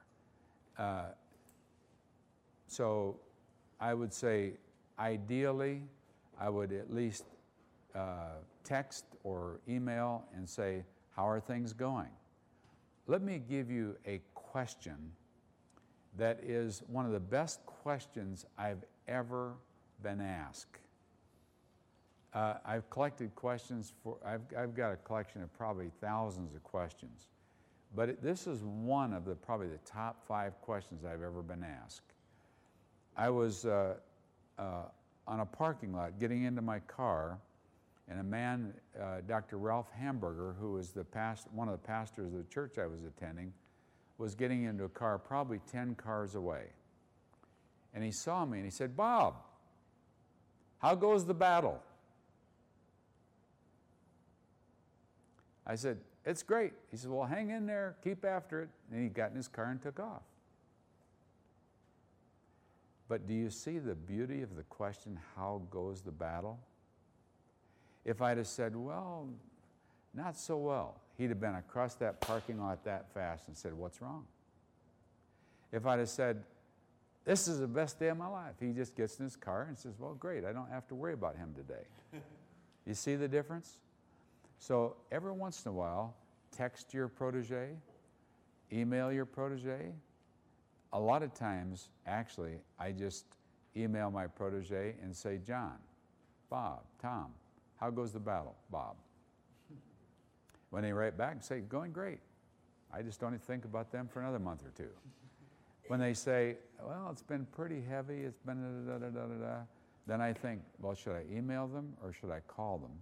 So I would say, ideally, I would at least text or email and say, how are things going? Let me give you a question that is one of the best questions I've ever been asked. I've collected questions I've got a collection of probably thousands of questions, but this is one of probably the top 5 questions I've ever been asked. I was on a parking lot getting into my car, and a man, Dr. Ralph Hamburger, who was one of the pastors of the church I was attending, was getting into a car probably 10 cars away. And he saw me and he said, "Bob, how goes the battle?" I said, "It's great." He said, "Well, hang in there, keep after it." And he got in his car and took off. But do you see the beauty of the question, how goes the battle? If I'd have said, well, not so well, he'd have been across that parking lot that fast and said, what's wrong? If I'd have said, this is the best day of my life, he just gets in his car and says, well, great, I don't have to worry about him today. You see the difference? So every once in a while, text your protege, email your protege. A lot of times, actually, I just email my protege and say, John, Bob, Tom, how goes the battle, Bob? When they write back and say, going great. I just don't even think about them for another month or two. When they say, well, it's been pretty heavy, it's been da-da-da-da-da, then I think, well, should I email them or should I call them?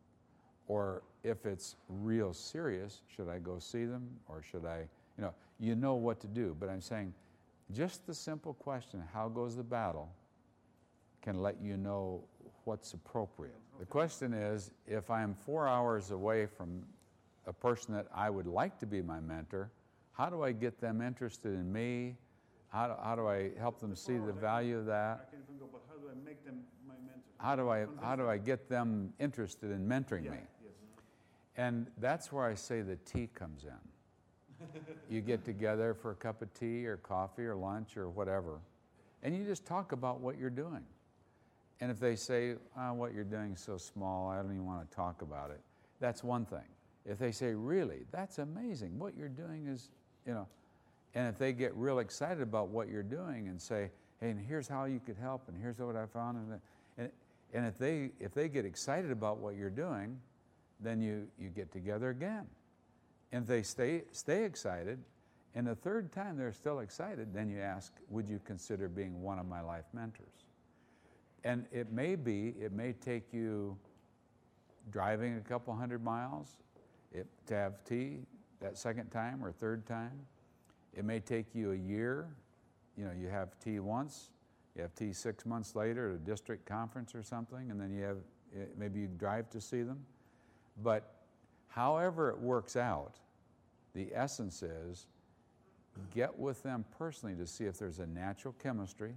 Or if it's real serious, should I go see them or should I, you know what to do. But I'm saying, just the simple question, how goes the battle, can let you know what's appropriate. The question is, if I'm 4 hours away from a person that I would like to be my mentor, how do I get them interested in me? How do I help them see the value of that? I can even go, but how do I make them my mentor? How do I get them interested in mentoring me? Yes. And that's where I say the tea comes in. You get together for a cup of tea or coffee or lunch or whatever, and you just talk about what you're doing. And if they say, what you're doing is so small, I don't even want to talk about it, that's one thing. If they say, really, that's amazing, what you're doing is, and if they get real excited about what you're doing and say, hey, and here's how you could help, and here's what I found, and if they get excited about what you're doing, then you get together again. And if they stay excited, and the third time they're still excited, then you ask, would you consider being one of my life mentors? And it may take you driving a couple 100 miles to have tea that second time or third time. It may take you a year. You have tea once, you have tea 6 months later at a district conference or something, and then maybe you drive to see them. But however it works out, the essence is get with them personally to see if there's a natural chemistry,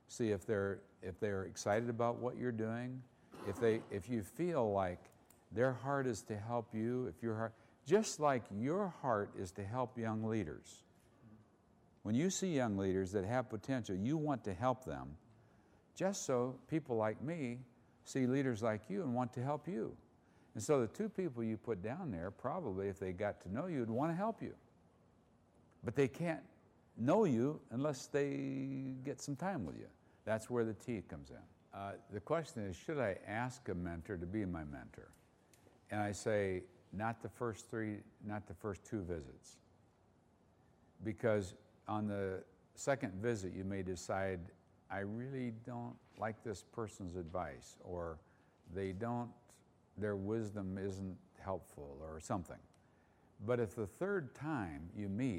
See if they're excited about what you're doing. If you feel like their heart is to help you, if your heart, just like your heart is to help young leaders. When you see young leaders that have potential, you want to help them. Just so people like me see leaders like you and want to help you. And so the two people you put down there, probably if they got to know you, would want to help you. But they can't know you unless they get some time with you. That's where the T comes in. The question is, should I ask a mentor to be my mentor? And I say, not the first two visits. Because on the second visit, you may decide, I really don't like this person's advice, or their wisdom isn't helpful, or something. But if the third time you meet,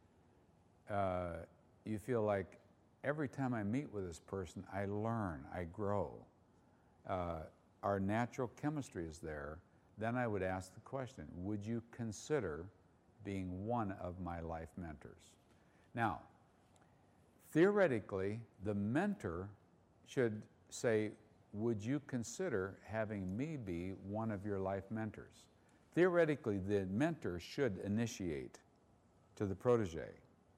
you feel like every time I meet with this person, I learn, I grow. Our natural chemistry is there. Then I would ask the question, would you consider being one of my life mentors? Now, theoretically, the mentor should say, would you consider having me be one of your life mentors? Theoretically, the mentor should initiate to the protege.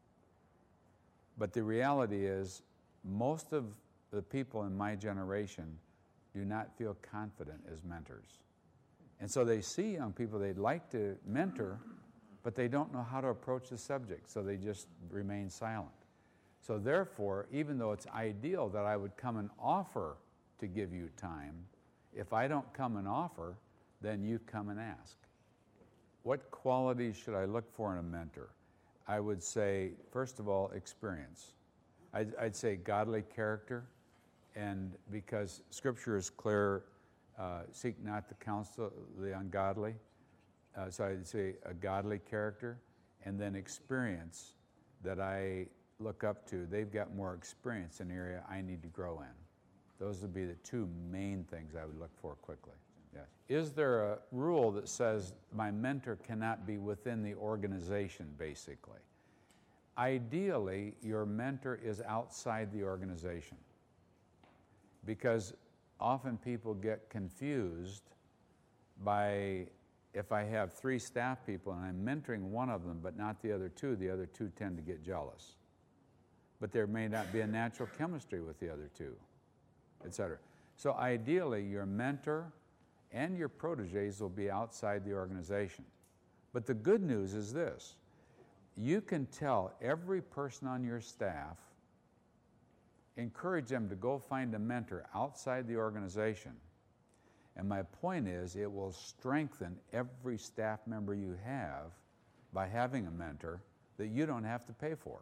But the reality is, most of the people in my generation do not feel confident as mentors. And so they see young people they'd like to mentor, but they don't know how to approach the subject, so they just remain silent. So therefore, even though it's ideal that I would come and offer to give you time, if I don't come and offer, then you come and ask. What qualities should I look for in a mentor? I would say, first of all, experience. I'd say godly character, and because Scripture is clear, seek not the counsel of the ungodly. So I'd say a godly character, and then experience that I look up to. They've got more experience in the area I need to grow in. Those would be the two main things I would look for quickly. Yes. Is there a rule that says my mentor cannot be within the organization, basically? Ideally, your mentor is outside the organization, because often people get confused by, if I have 3 staff people and I'm mentoring one of them but not the other two tend to get jealous. But there may not be a natural chemistry with the other two, etc. So ideally, your mentor and your proteges will be outside the organization. But the good news is this: you can tell every person on your staff, encourage them to go find a mentor outside the organization. And my point is, it will strengthen every staff member you have by having a mentor that you don't have to pay for.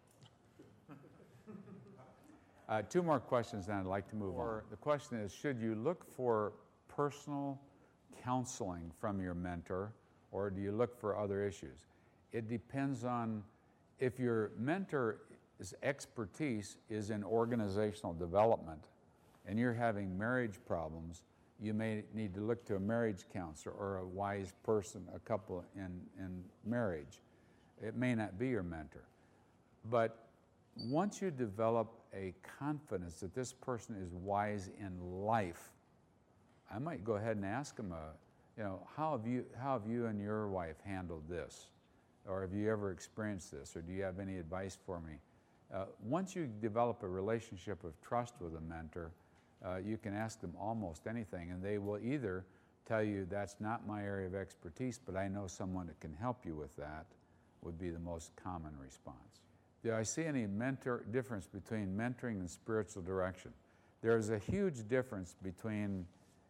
2 more questions, then I'd like to move on. The question is, should you look for personal counseling from your mentor, or do you look for other issues? It depends on, if your mentor's expertise is in organizational development and you're having marriage problems, you may need to look to a marriage counselor or a wise person, a couple in marriage. It may not be your mentor. But once you develop a confidence that this person is wise in life, I might go ahead and ask them, how have you and your wife handled this? Or have you ever experienced this? Or do you have any advice for me? Once you develop a relationship of trust with a mentor, you can ask them almost anything, and they will either tell you, that's not my area of expertise, but I know someone that can help you with that, would be the most common response. Do I see any difference between mentoring and spiritual direction? There's a huge difference between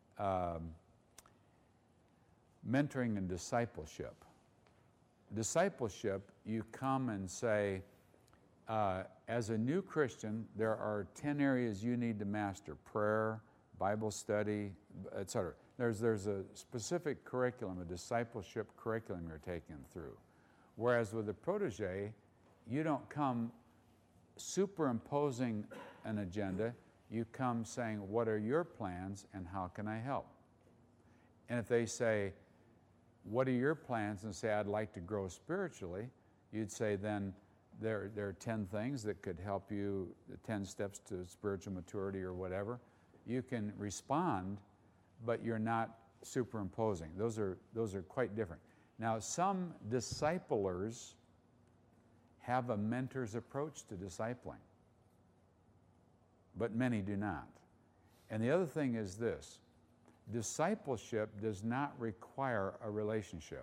mentoring and discipleship. Discipleship, you come and say, as a new Christian, there are 10 areas you need to master: prayer, Bible study, etc. There's a specific curriculum, a discipleship curriculum you're taking them through. Whereas with a protege, you don't come superimposing an agenda. You come saying, what are your plans and how can I help? And if they say, what are your plans, and say, I'd like to grow spiritually, you'd say, then there are 10 things that could help you, the 10 steps to spiritual maturity or whatever. You can respond, but you're not superimposing. Those are quite different. Now, some disciplers have a mentor's approach to discipling, but many do not. And the other thing is this: discipleship does not require a relationship.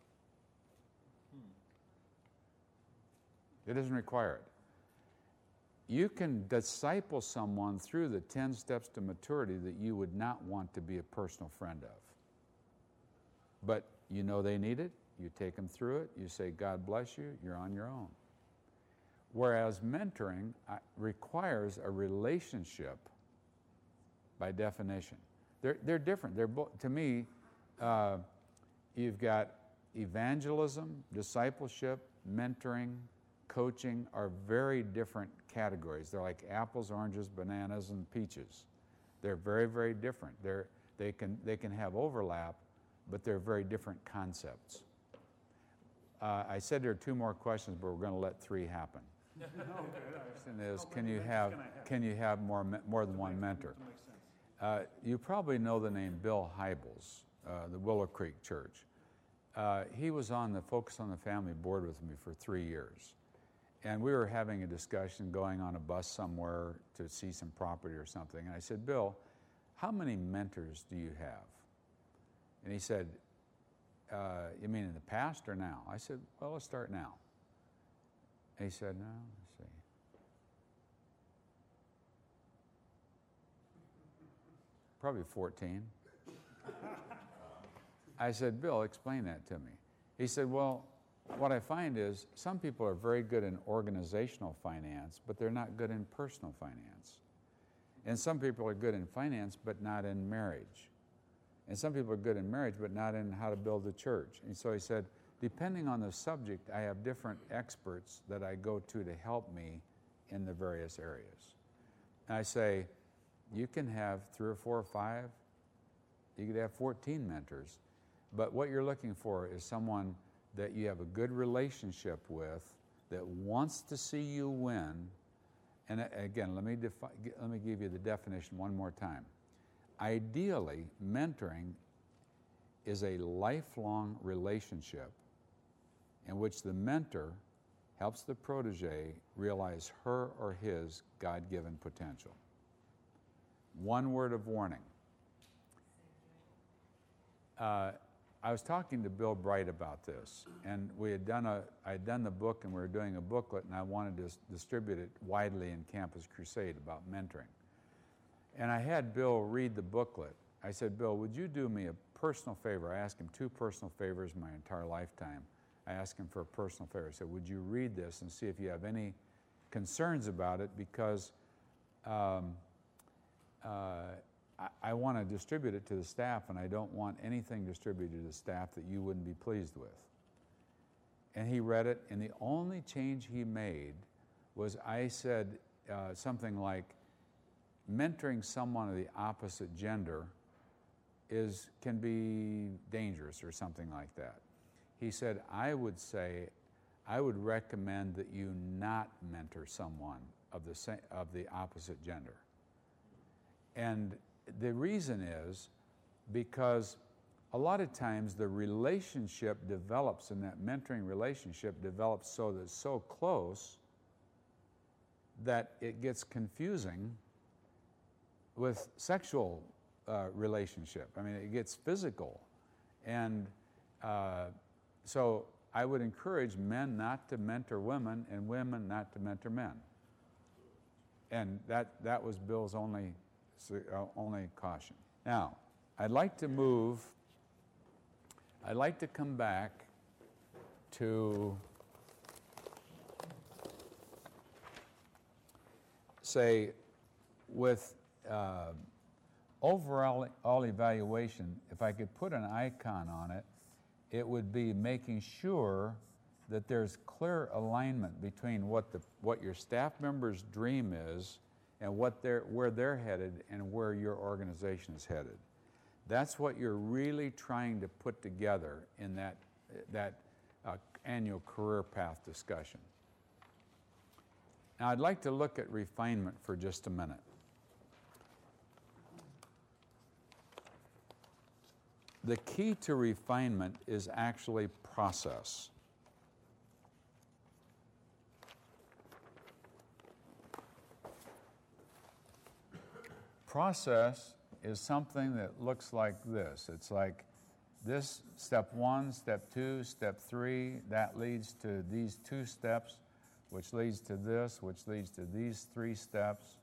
It doesn't require it. You can disciple someone through the 10 steps to maturity that you would not want to be a personal friend of. But you know they need it, you take them through it, you say, God bless you, you're on your own. Whereas mentoring requires a relationship by definition. They're different. They're both, to me, you've got evangelism, discipleship, mentoring, coaching are very different categories. They're like apples, oranges, bananas, and peaches. They're very, very different. They can have overlap, but they're very different concepts. I said there are 2 more questions, but we're going to let 3 happen. The question is, can you have more than one mentor? You probably know the name Bill Hybels, the Willow Creek Church. He was on the Focus on the Family board with me for 3 years. And we were having a discussion going on a bus somewhere to see some property or something. And I said, Bill, how many mentors do you have? And he said, you mean in the past or now? I said, well, let's start now. And he said, no, let's see. Probably 14. I said, Bill, explain that to me. He said, well, what I find is some people are very good in organizational finance, but they're not good in personal finance. And some people are good in finance, but not in marriage. And some people are good in marriage, but not in how to build a church. And so he said, depending on the subject, I have different experts that I go to help me in the various areas. And I say, you can have 3 or 4 or 5, you could have 14 mentors, but what you're looking for is someone that you have a good relationship with, that wants to see you win. And again, let me give you the definition one more time. Ideally, mentoring is a lifelong relationship in which the mentor helps the protege realize her or his God-given potential. One word of warning. I was talking to Bill Bright about this, and I'd done the book, and we were doing a booklet, and I wanted to distribute it widely in Campus Crusade about mentoring. And I had Bill read the booklet. I said, Bill, would you do me a personal favor? I asked him 2 personal favors my entire lifetime. I asked him for a personal favor. I said, would you read this and see if you have any concerns about it, because I want to distribute it to the staff, and I don't want anything distributed to the staff that you wouldn't be pleased with. And he read it, and the only change he made was I said something like, mentoring someone of the opposite gender can be dangerous or something like that. He said, I would recommend that you not mentor someone of the opposite gender. And the reason is because a lot of times the relationship develops, and that mentoring relationship develops so that it's so close that it gets confusing with sexual relationship. I mean, it gets physical. And so I would encourage men not to mentor women and women not to mentor men. And that was Bill's only caution. Now, I'd like to come back to say with overall evaluation, if I could put an icon on it, it would be making sure that there's clear alignment between what your staff members' dream is and where they're headed and where your organization is headed. That's what you're really trying to put together in that annual career path discussion. Now, I'd like to look at refinement for just a minute. The key to refinement is actually process. Process is something that looks like this. It's like this, step 1, step 2, step 3, that leads to these 2 steps, which leads to this, which leads to these 3 steps,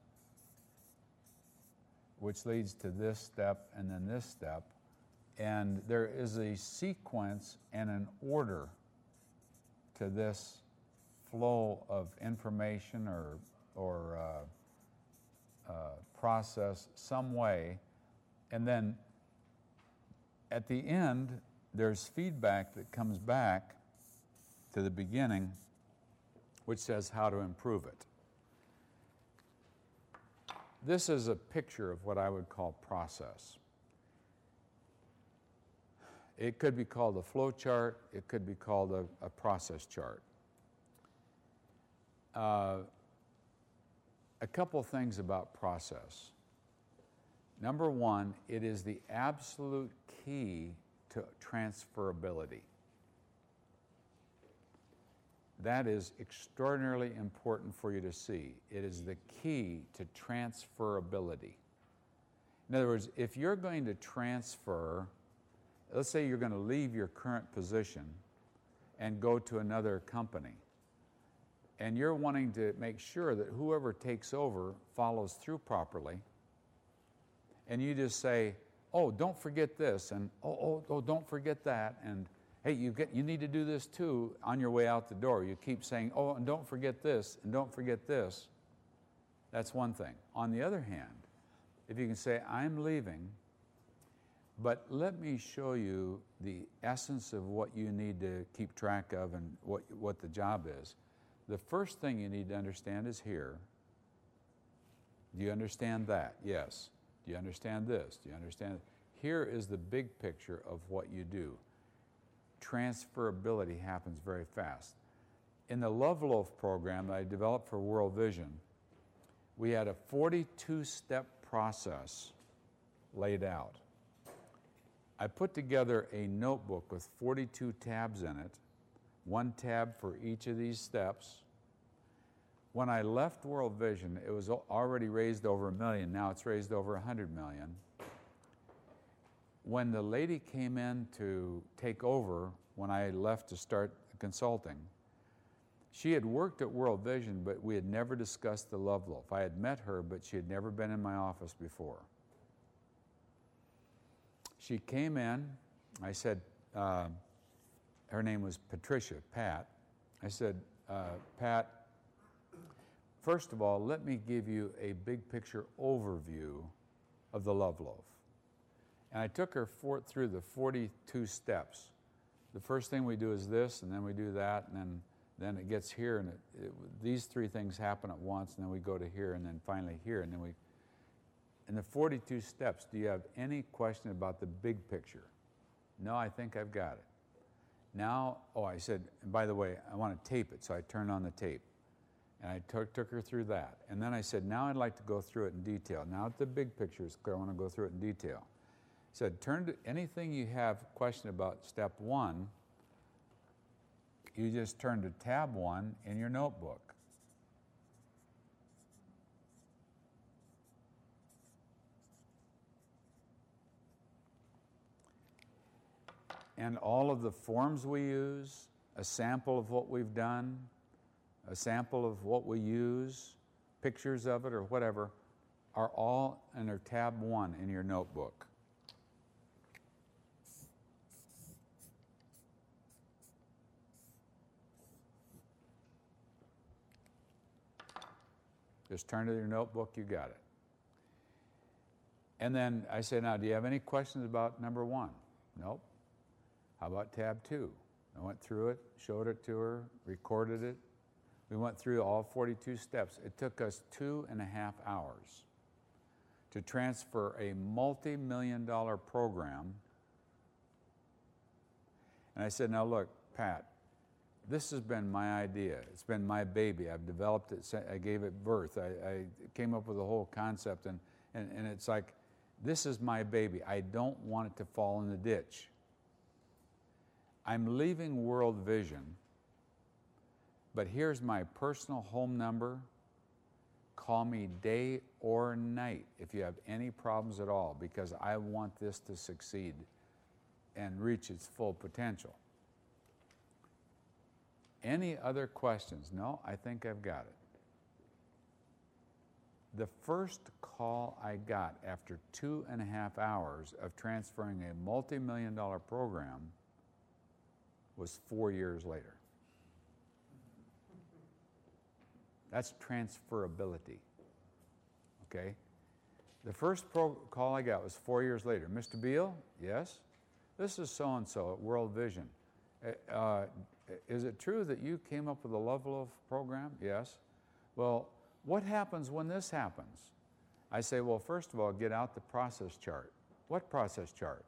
which leads to this step, and then this step. And there is a sequence and an order to this flow of information or process some way. And then at the end, there's feedback that comes back to the beginning, which says how to improve it. This is a picture of what I would call process. It could be called a flow chart. It could be called a process chart. A couple things about process. Number one, it is the absolute key to transferability. That is extraordinarily important for you to see. It is the key to transferability. In other words, if you're going to transfer, let's say you're going to leave your current position and go to another company, and you're wanting to make sure that whoever takes over follows through properly, and you just say, oh, don't forget this, and oh, don't forget that, and hey, you need to do this too on your way out the door. You keep saying, oh, and don't forget this, and don't forget this. That's one thing. On the other hand, if you can say, I'm leaving, but let me show you the essence of what you need to keep track of and what the job is. The first thing you need to understand is here. Do you understand that? Yes. Do you understand this? Do you understand? Here is the big picture of what you do. Transferability happens very fast. In the Love Loaf program that I developed for World Vision, we had a 42-step process laid out. I put together a notebook with 42 tabs in it, 1 tab for each of these steps. When I left World Vision, it was already raised over $1 million. Now it's raised over $100 million. When the lady came in to take over, when I left to start consulting, she had worked at World Vision, but we had never discussed the Love Loaf. I had met her, but she had never been in my office before. She came in. I said, her name was Patricia, Pat. I said, Pat, first of all, let me give you a big picture overview of the Love Loaf. And I took her through the 42 steps. The first thing we do is this, and then we do that, and then it gets here, and these 3 things happen at once, and then we go to here, and then finally here, and then we... In the 42 steps, do you have any question about the big picture? No, I think I've got it. Now, I said, and by the way, I want to tape it, so I turned on the tape. And I took her through that. And then I said, now I'd like to go through it in detail. Now that the big picture is clear, I want to go through it in detail. I said, turn to anything you have question about step 1, you just turn to tab 1 in your notebook. And all of the forms we use, a sample of what we've done, a sample of what we use, pictures of it or whatever, are all under tab 1 in your notebook. Just turn to your notebook, you got it. And then I say, now, do you have any questions about number 1? Nope. How about tab 2? I went through it, showed it to her, recorded it. We went through all 42 steps. It took us 2.5 hours to transfer a multi-million-dollar program. And I said, now look, Pat, This has been my idea. It's been my baby. I've developed it. I gave it birth. I came up with the whole concept, and it's like, this is my baby. I don't want it to fall in the ditch. I'm leaving World Vision, but here's my personal home number. Call me day or night if you have any problems at all, because I want this to succeed and reach its full potential. Any other questions? No, I think I've got it. The first call I got after 2.5 hours of transferring a multi-million-dollar program was 4 years later. That's transferability, okay? The first call I got was 4 years later. Mr. Beal, yes? This is so-and-so at World Vision. Is it true that you came up with a level of program? Yes. Well, what happens when this happens? I say, well, first of all, get out the process chart. What process chart?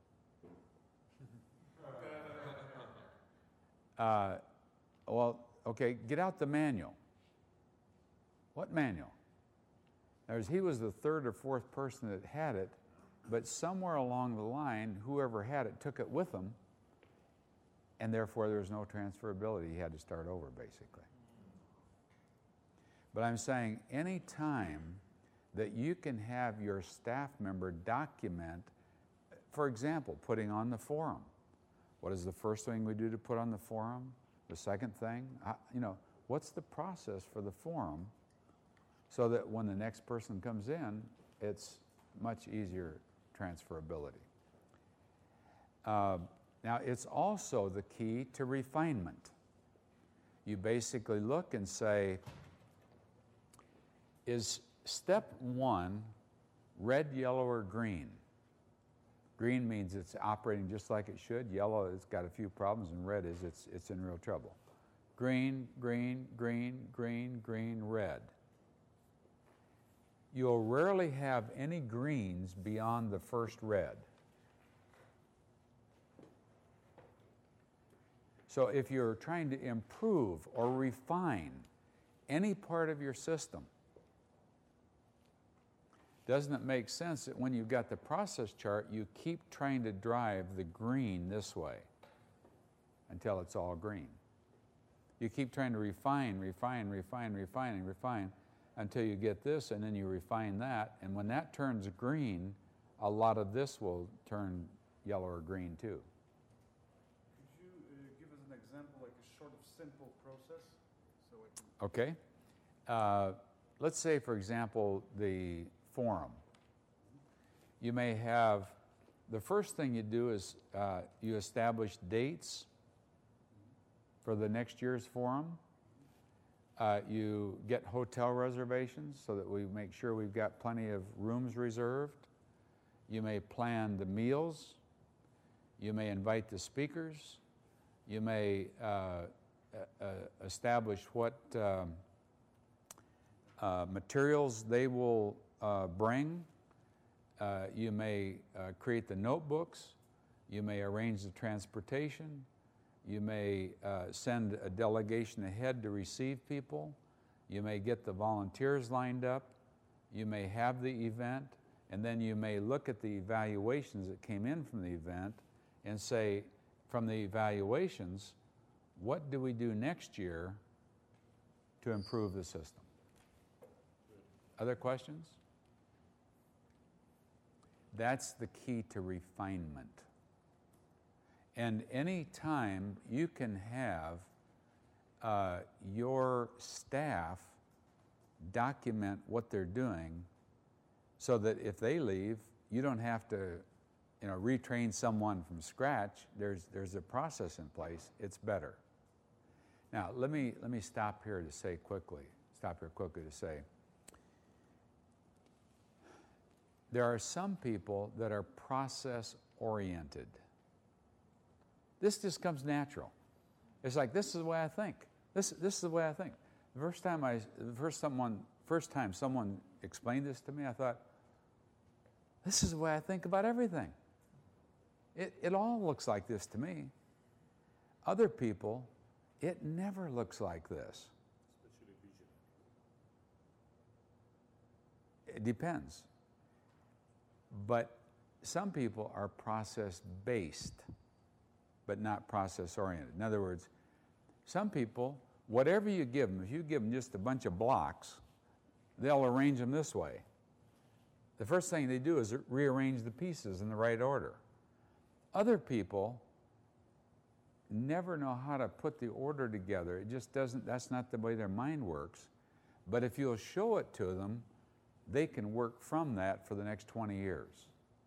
Well, okay, get out the manual. What manual? He was the third or fourth person that had it, but somewhere along the line, whoever had it took it with them, and therefore there was no transferability. He had to start over, basically. But I'm saying any time that you can have your staff member document, for example, putting on the forum. What is the first thing we do to put on the forum? The second thing? What's the process for the forum so that when the next person comes in, it's much easier transferability. Now, it's also the key to refinement. You basically look and say, is step 1 red, yellow, or green? Green means it's operating just like it should. Yellow, it's got a few problems, and red is it's in real trouble. Green, green, green, green, green, red. You'll rarely have any greens beyond the first red. So if you're trying to improve or refine any part of your system, doesn't it make sense that when you've got the process chart, you keep trying to drive the green this way until it's all green? You keep trying to refine until you get this, and then you refine that, and when that turns green, a lot of this will turn yellow or green too. Could you give us an example, like a short of simple process? So I can... Okay. Let's say, for example, the forum. You may have, the first thing you do is you establish dates for the next year's forum. You get hotel reservations so that we make sure we've got plenty of rooms reserved. You may plan the meals. You may invite the speakers. You may establish what materials they will bring. You may create the notebooks. You may arrange the transportation. You may send a delegation ahead to receive people. You may get the volunteers lined up. You may have the event, and then you may look at the evaluations that came in from the event and say, from the evaluations, what do we do next year to improve the system? Other questions? That's the key to refinement. And any time you can have your staff document what they're doing so that if they leave, you don't have to retrain someone from scratch. There's a process in place. It's better. Now, let me stop here to say quickly, there are some people that are process-oriented. This just comes natural. It's like, this is the way I think. This is the way I think. The first time someone explained this to me, I thought, this is the way I think about everything. It all looks like this to me. Other people It never looks like this. Especially vision. It depends. But some people are process-based, but not process-oriented. In other words, some people, whatever you give them, if you give them just a bunch of blocks, they'll arrange them this way. The first thing they do is rearrange the pieces in the right order. Other people never know how to put the order together. It just doesn't, that's not the way their mind works. But if you'll show it to them, they can work from that for the next 20 years.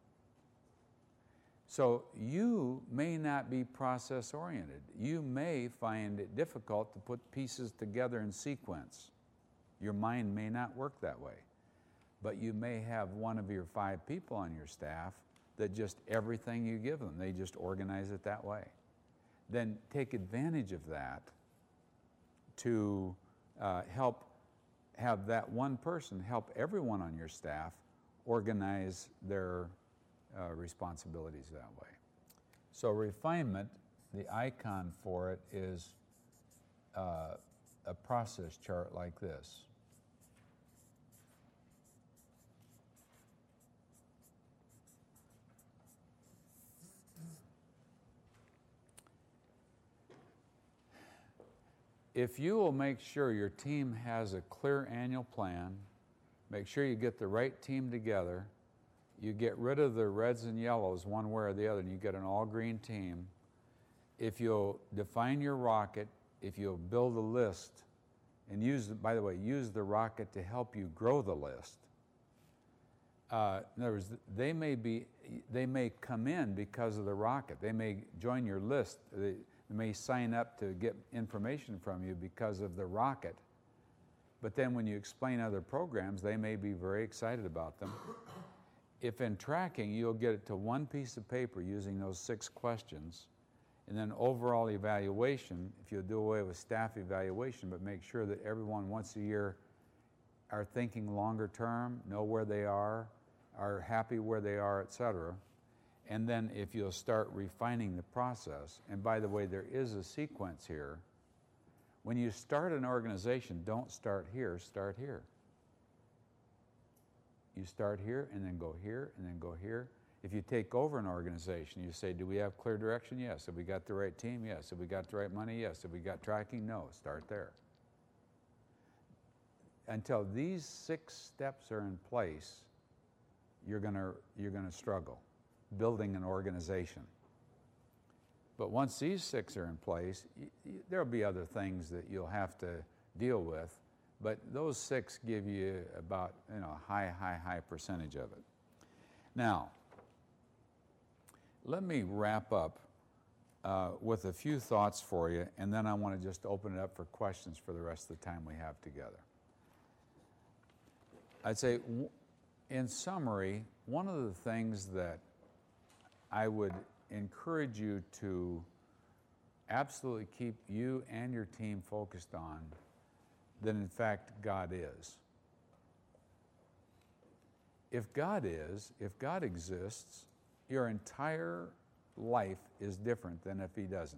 So you may not be process-oriented. You may find it difficult to put pieces together in sequence. Your mind may not work that way. But you may have one of your 5 people on your staff that just everything you give them, they just organize it that way. Then take advantage of that to help have that one person help everyone on your staff organize their responsibilities that way. So refinement, the icon for it is a process chart like this. If you will make sure your team has a clear annual plan, make sure you get the right team together, you get rid of the reds and yellows one way or the other, and you get an all-green team. If you'll define your rocket, if you'll build a list, and by the way, use the rocket to help you grow the list. In other words, they may come in because of the rocket. They may join your list. They may sign up to get information from you because of the rocket. But then when you explain other programs, they may be very excited about them. If in tracking, you'll get it to one piece of paper using those 6 questions, and then overall evaluation, if you'll do away with staff evaluation, but make sure that everyone once a year are thinking longer term, know where they are happy where they are, etc. And then if you'll start refining the process, and by the way, there is a sequence here. When you start an organization, don't start here, start here. You start here, and then go here, and then go here. If you take over an organization, you say, do we have clear direction? Yes. Have we got the right team? Yes. Have we got the right money? Yes. Have we got tracking? No. Start there. Until these 6 steps are in place, you're gonna struggle building an organization. But once these 6 are in place, there'll be other things that you'll have to deal with, but those 6 give you about a high percentage of it. Now, let me wrap up with a few thoughts for you, and then I want to just open it up for questions for the rest of the time we have together. I'd say, in summary, one of the things that I would encourage you to absolutely keep you and your team focused on, that in fact God is. If God exists, your entire life is different than if He doesn't.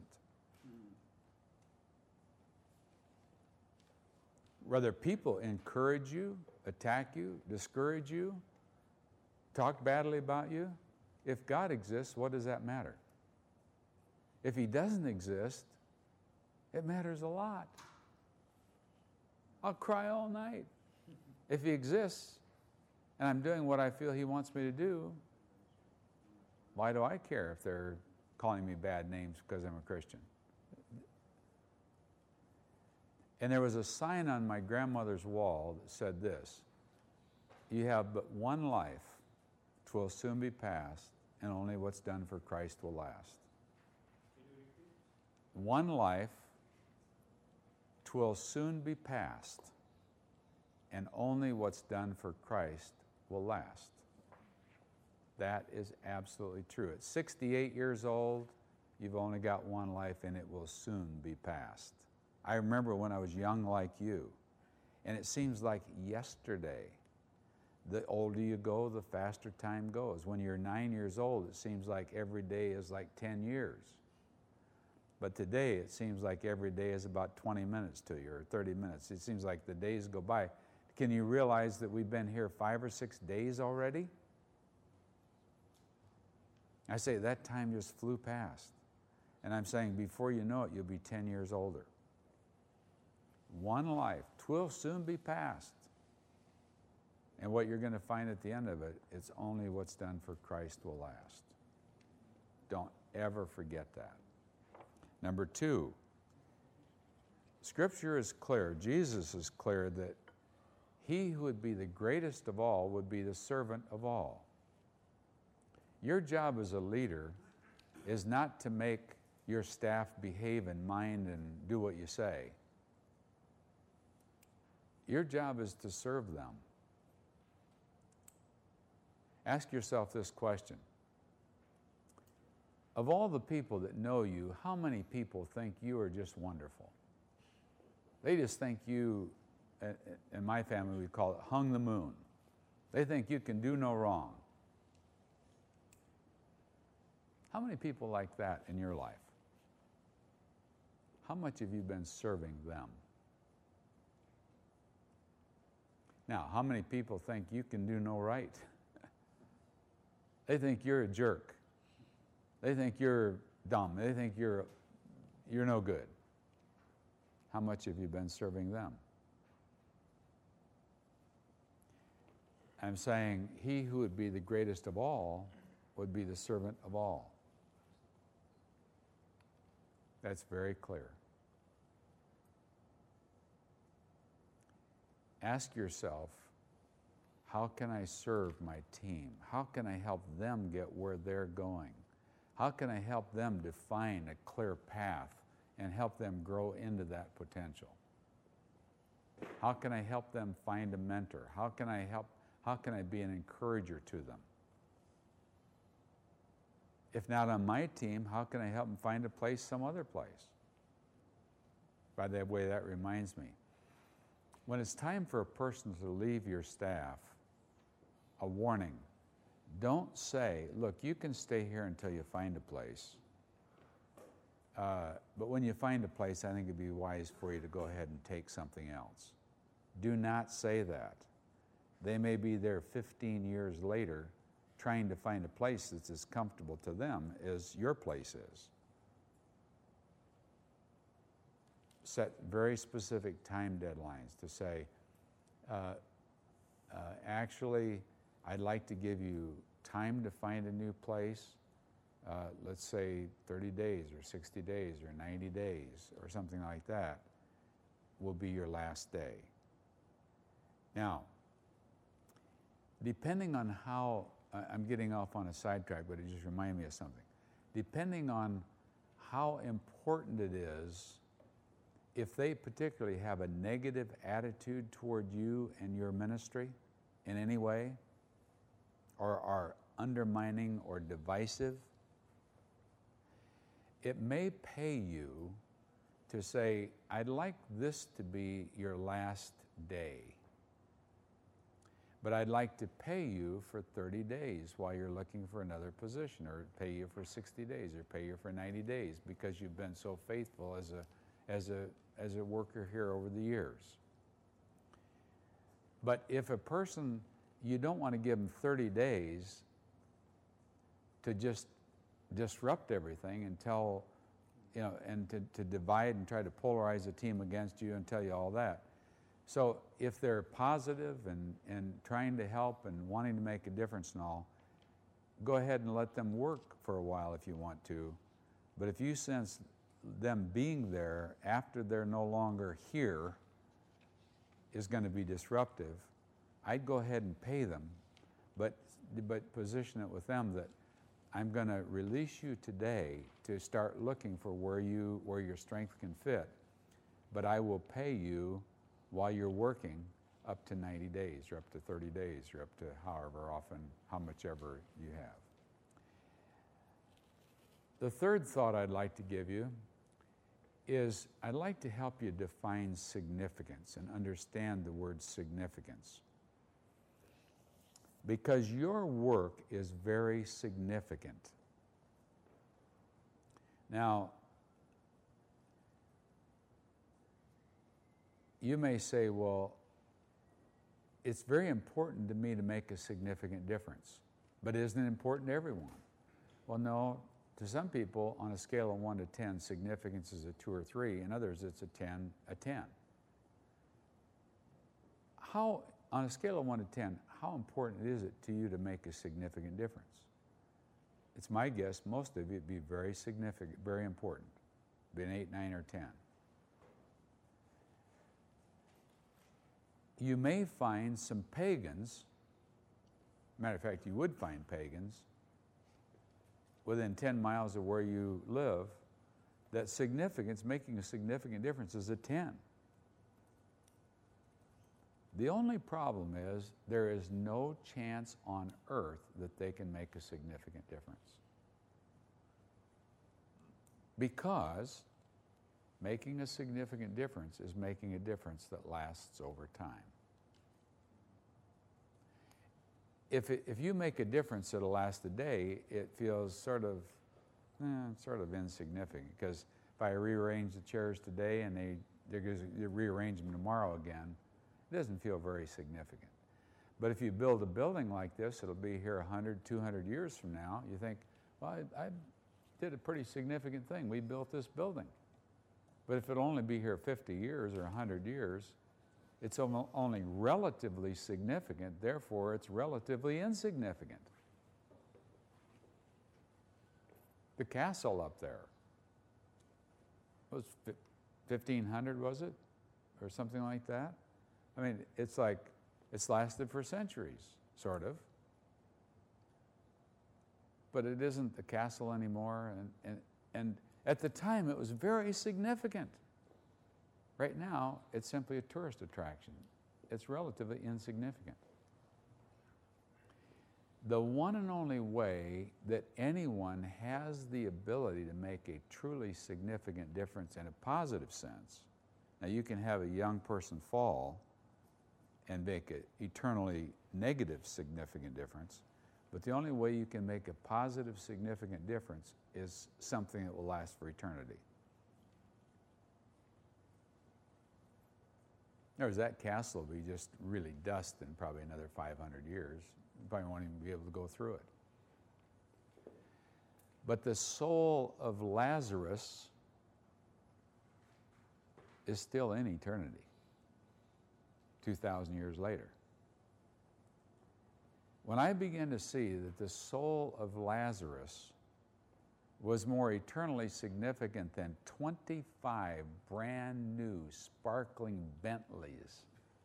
Whether people encourage you, attack you, discourage you, talk badly about you, if God exists, what does that matter? If He doesn't exist, it matters a lot. I'll cry all night. If He exists, and I'm doing what I feel He wants me to do, why do I care if they're calling me bad names because I'm a Christian? And there was a sign on my grandmother's wall that said this: you have but one life, 'twill soon be past, and only what's done for Christ will last. One life, 'twill soon be past, and only what's done for Christ will last. That is absolutely true. At 68 years old, you've only got one life, and it will soon be past. I remember when I was young like you, and it seems like yesterday. The older you go, the faster time goes. When you're 9 years old, it seems like every day is like 10 years. But today it seems like every day is about 20 minutes to you or 30 minutes. It seems like the days go by. Can you realize that we've been here 5 or 6 days already? I say that time just flew past. And I'm saying before you know it, you'll be 10 years older. One life, 'twill soon be past. And what you're going to find at the end of it, it's only what's done for Christ will last. Don't ever forget that. Number 2, Scripture is clear, Jesus is clear that he who would be the greatest of all would be the servant of all. Your job as a leader is not to make your staff behave and mind and do what you say. Your job is to serve them. Ask yourself this question. Of all the people that know you, how many people think you are just wonderful? They just think you, in my family we call it hung the moon. They think you can do no wrong. How many people like that in your life? How much have you been serving them? Now, how many people think you can do no right? They think you're a jerk. They think you're dumb. They think you're no good. How much have you been serving them? I'm saying he who would be the greatest of all would be the servant of all. That's very clear. Ask yourself, how can I serve my team? How can I help them get where they're going? How can I help them define a clear path and help them grow into that potential? How can I help them find a mentor? How can I be an encourager to them? If not on my team, how can I help them find a place some other place? By the way, that reminds me. When it's time for a person to leave your staff, a warning. Don't say, look, you can stay here until you find a place. But when you find a place, I think it'd be wise for you to go ahead and take something else. Do not say that. They may be there 15 years later trying to find a place that's as comfortable to them as your place is. Set very specific time deadlines to say, actually, I'd like to give you time to find a new place. Let's say 30 days or 60 days or 90 days or something like that will be your last day. Now, depending on how, I'm getting off on a sidetrack, but it just reminded me of something. Depending on how important it is, if they particularly have a negative attitude toward you and your ministry in any way, or are undermining or divisive, it may pay you to say, I'd like this to be your last day, but I'd like to pay you for 30 days while you're looking for another position, or pay you for 60 days, or pay you for 90 days because you've been so faithful as a worker here over the years. But if a person, you don't want to give them 30 days to just disrupt everything and tell, and to divide and try to polarize the team against you and tell you all that. So if they're positive and trying to help and wanting to make a difference and all, go ahead and let them work for a while if you want to. But if you sense them being there after they're no longer here is going to be disruptive, I'd go ahead and pay them, but position it with them that I'm going to release you today to start looking for where your strength can fit, but I will pay you while you're working up to 90 days or up to 30 days or up to however often, how much ever you have. The third thought I'd like to give you is I'd like to help you define significance and understand the word significance. Because your work is very significant. Now, you may say, well, it's very important to me to make a significant difference, but isn't it important to everyone? Well, no. To some people, on a scale of 1 to 10, significance is a 2 or 3. In others, it's a 10. How, on a scale of 1 to 10, how important is it to you to make a significant difference? It's my guess most of you it'd be very significant, very important. Be an 8, 9, or 10. You may find some pagans, matter of fact, you would find pagans within 10 miles of where you live, that significance, making a significant difference, is a 10. The only problem is there is no chance on earth that they can make a significant difference. Because making a significant difference is making a difference that lasts over time. If you make a difference that'll last a day, it feels sort of insignificant. Because if I rearrange the chairs today and they rearrange them tomorrow again, it doesn't feel very significant. But if you build a building like this, it'll be here 100, 200 years from now. You think, well, I did a pretty significant thing. We built this building. But if it'll only be here 50 years or 100 years, it's only relatively significant, therefore it's relatively insignificant. The castle up there was 1500, was it? Or something like that? I mean, it's like, it's lasted for centuries, sort of. But it isn't the castle anymore, and at the time it was very significant. Right now, it's simply a tourist attraction. It's relatively insignificant. The one and only way that anyone has the ability to make a truly significant difference in a positive sense, now you can have a young person fall and make an eternally negative significant difference, but the only way you can make a positive significant difference is something that will last for eternity. There's that castle will be just really dust in probably another 500 years. You probably won't even be able to go through it. But the soul of Lazarus is still in eternity, 2,000 years later. When I began to see that the soul of Lazarus was more eternally significant than 25 brand new sparkling Bentleys.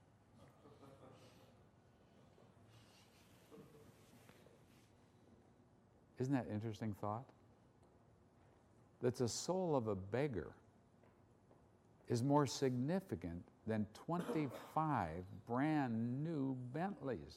Isn't that an interesting thought? That the soul of a beggar is more significant than 25 brand new Bentleys.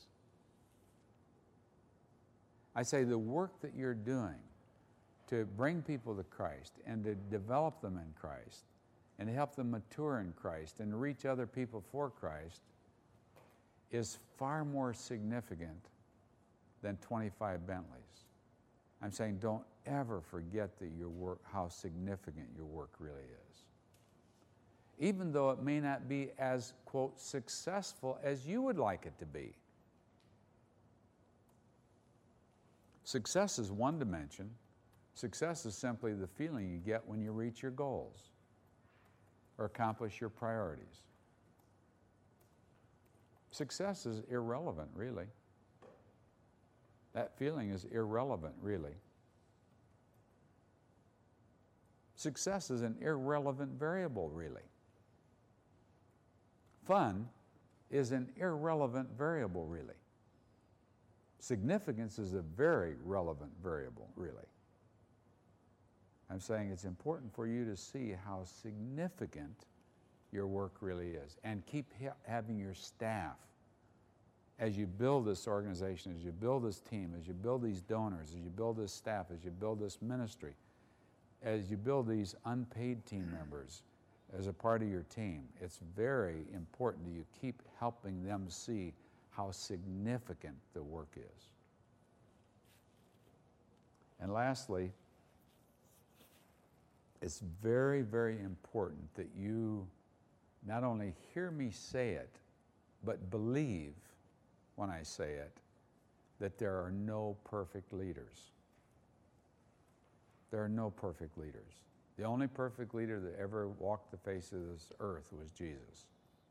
I say the work that you're doing to bring people to Christ and to develop them in Christ and to help them mature in Christ and reach other people for Christ is far more significant than 25 Bentleys. I'm saying don't ever forget that your work, how significant your work really is. Even though it may not be as, quote, successful as you would like it to be. Success is one dimension. Success is simply the feeling you get when you reach your goals or accomplish your priorities. Success is irrelevant, really. That feeling is irrelevant, really. Success is an irrelevant variable, really. Fun is an irrelevant variable, really. Significance is a very relevant variable, really. I'm saying it's important for you to see how significant your work really is, and keep having your staff, as you build this organization, as you build this team, as you build these donors, as you build this staff, as you build this ministry, as you build these unpaid team members as a part of your team, it's very important that you keep helping them see how significant the work is. And lastly, it's very, very important that you not only hear me say it, but believe when I say it, that there are no perfect leaders. There are no perfect leaders. The only perfect leader that ever walked the face of this earth was Jesus.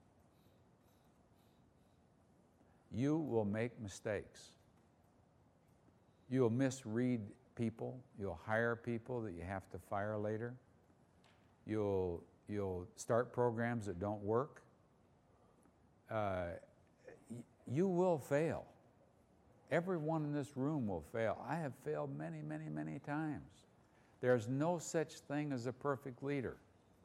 You will make mistakes. You'll misread people. You'll hire people that you have to fire later. You'll start programs that don't work. You will fail. Everyone in this room will fail. I have failed many, many, many times. There's no such thing as a perfect leader.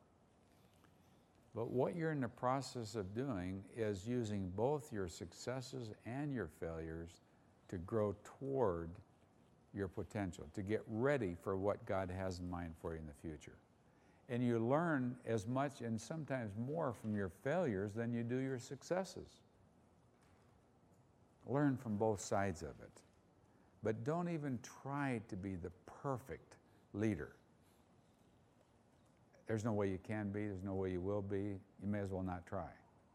But what you're in the process of doing is using both your successes and your failures to grow toward your potential, to get ready for what God has in mind for you in the future. And you learn as much and sometimes more from your failures than you do your successes. Learn from both sides of it. But don't even try to be the perfect leader. There's no way you can be, there's no way you will be. You may as well not try.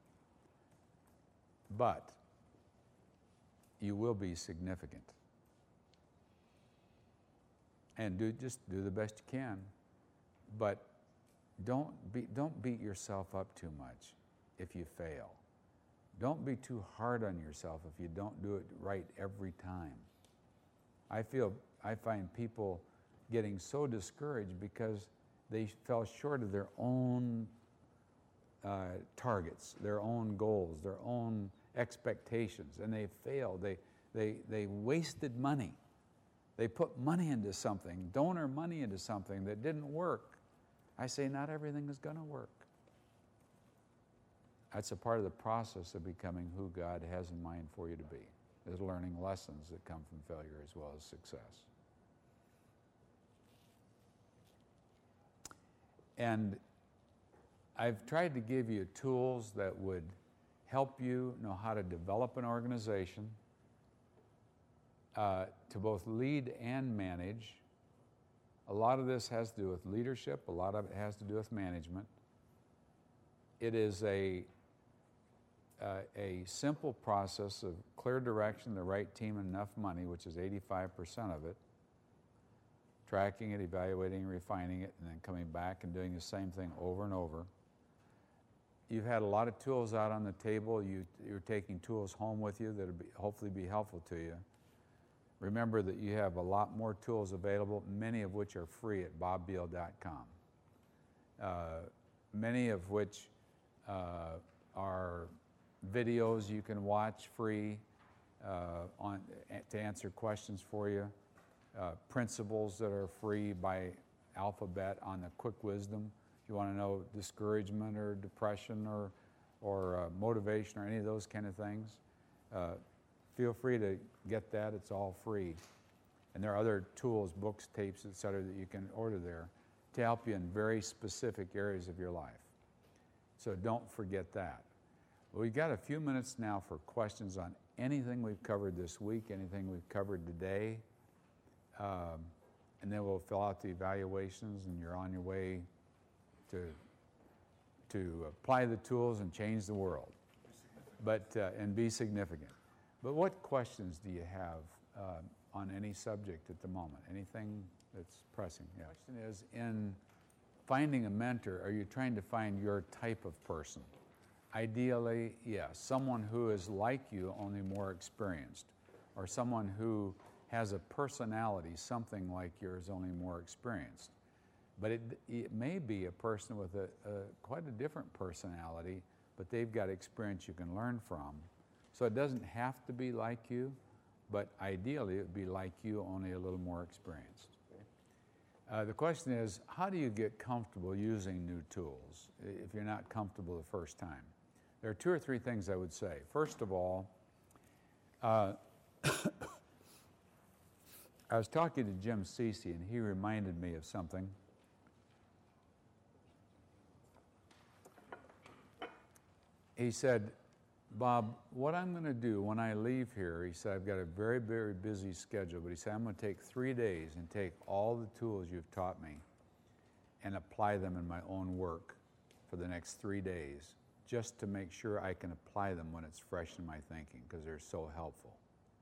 But you will be significant. And just do the best you can. But don't beat yourself up too much if you fail. Don't be too hard on yourself if you don't do it right every time. I find people getting so discouraged because they fell short of their own targets, their own goals, their own expectations, and they failed. They wasted money. They put money into something, donor money into something that didn't work. I say not everything is going to work. That's a part of the process of becoming who God has in mind for you to be, is learning lessons that come from failure as well as success. And I've tried to give you tools that would help you know how to develop an organization, to both lead and manage. A lot of this has to do with leadership. A lot of it has to do with management. It is a simple process of clear direction, the right team, and enough money, which is 85% of it. Tracking it, evaluating, refining it, and then coming back and doing the same thing over and over. You've had a lot of tools out on the table. You're taking tools home with you that will hopefully be helpful to you. Remember that you have a lot more tools available, many of which are free at bobbeal.com. Many of which are videos you can watch free to answer questions for you. Principles that are free by Alphabet on the Quick Wisdom. If you want to know discouragement or depression or motivation or any of those kind of things, feel free to get that. It's all free. And there are other tools, books, tapes, etc. that you can order there to help you in very specific areas of your life. So don't forget that. Well, we've got a few minutes now for questions on anything we've covered this week, anything we've covered today. And then we'll fill out the evaluations and you're on your way to apply the tools and change the world. And be significant. But what questions do you have on any subject at the moment? Anything that's pressing? Yeah. The question is, in finding a mentor, are you trying to find your type of person? Ideally, yes. Someone who is like you, only more experienced. Or someone who has a personality, something like yours, only more experienced. But it may be a person with quite a different personality, but they've got experience you can learn from. So it doesn't have to be like you, but ideally it would be like you, only a little more experienced. The question is, how do you get comfortable using new tools if you're not comfortable the first time? There are 2 or 3 things I would say. First of all, I was talking to Jim Ceci, and he reminded me of something. He said, Bob, what I'm going to do when I leave here, he said, I've got a very, very busy schedule, but he said, I'm going to take 3 days and take all the tools you've taught me and apply them in my own work for the next 3 days. just to make sure I can apply them when it's fresh in my thinking, because they're so helpful.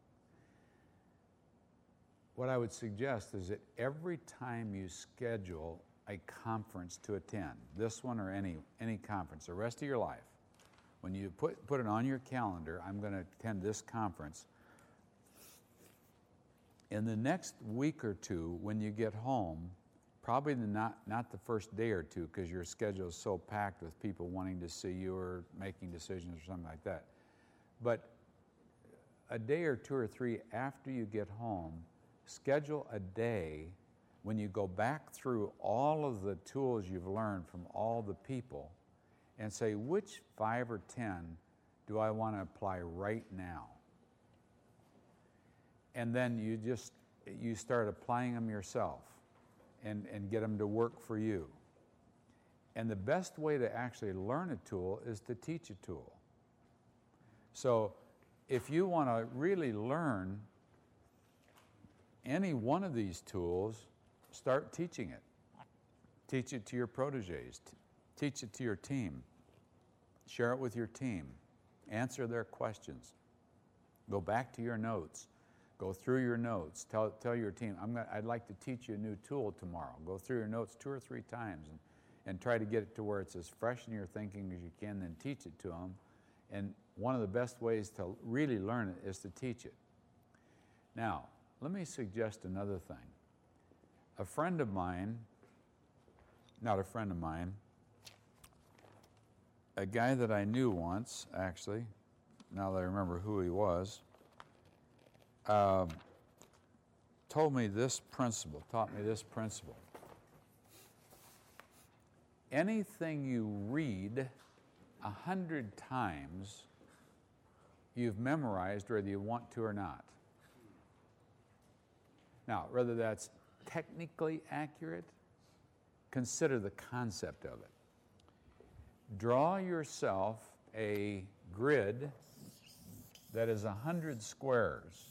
What I would suggest is that every time you schedule a conference to attend, this one or any conference, the rest of your life, when you put it on your calendar, I'm going to attend this conference. In the next week or two, when you get home, probably not the first day or two, because your schedule is so packed with people wanting to see you or making decisions or something like that. But a day or two or three after you get home, schedule a day when you go back through all of the tools you've learned from all the people and say, which 5 or 10 do I want to apply right now? And then you start applying them yourself and get them to work for you. And the best way to actually learn a tool is to teach a tool. So if you want to really learn any one of these tools, start teaching it. Teach it to your proteges. Teach it to your team. Share it with your team. Answer their questions. Go back to your notes. Go through your notes. Tell your team, I'd like to teach you a new tool tomorrow. Go through your notes 2 or 3 times and try to get it to where it's as fresh in your thinking as you can, then teach it to them. And one of the best ways to really learn it is to teach it. Now, let me suggest another thing. A friend of mine, not a friend of mine, a guy that I knew once, actually, now that I remember who he was, taught me this principle. Anything you read 100 times, you've memorized whether you want to or not. Now, whether that's technically accurate, consider the concept of it. Draw yourself a grid that is 100 squares.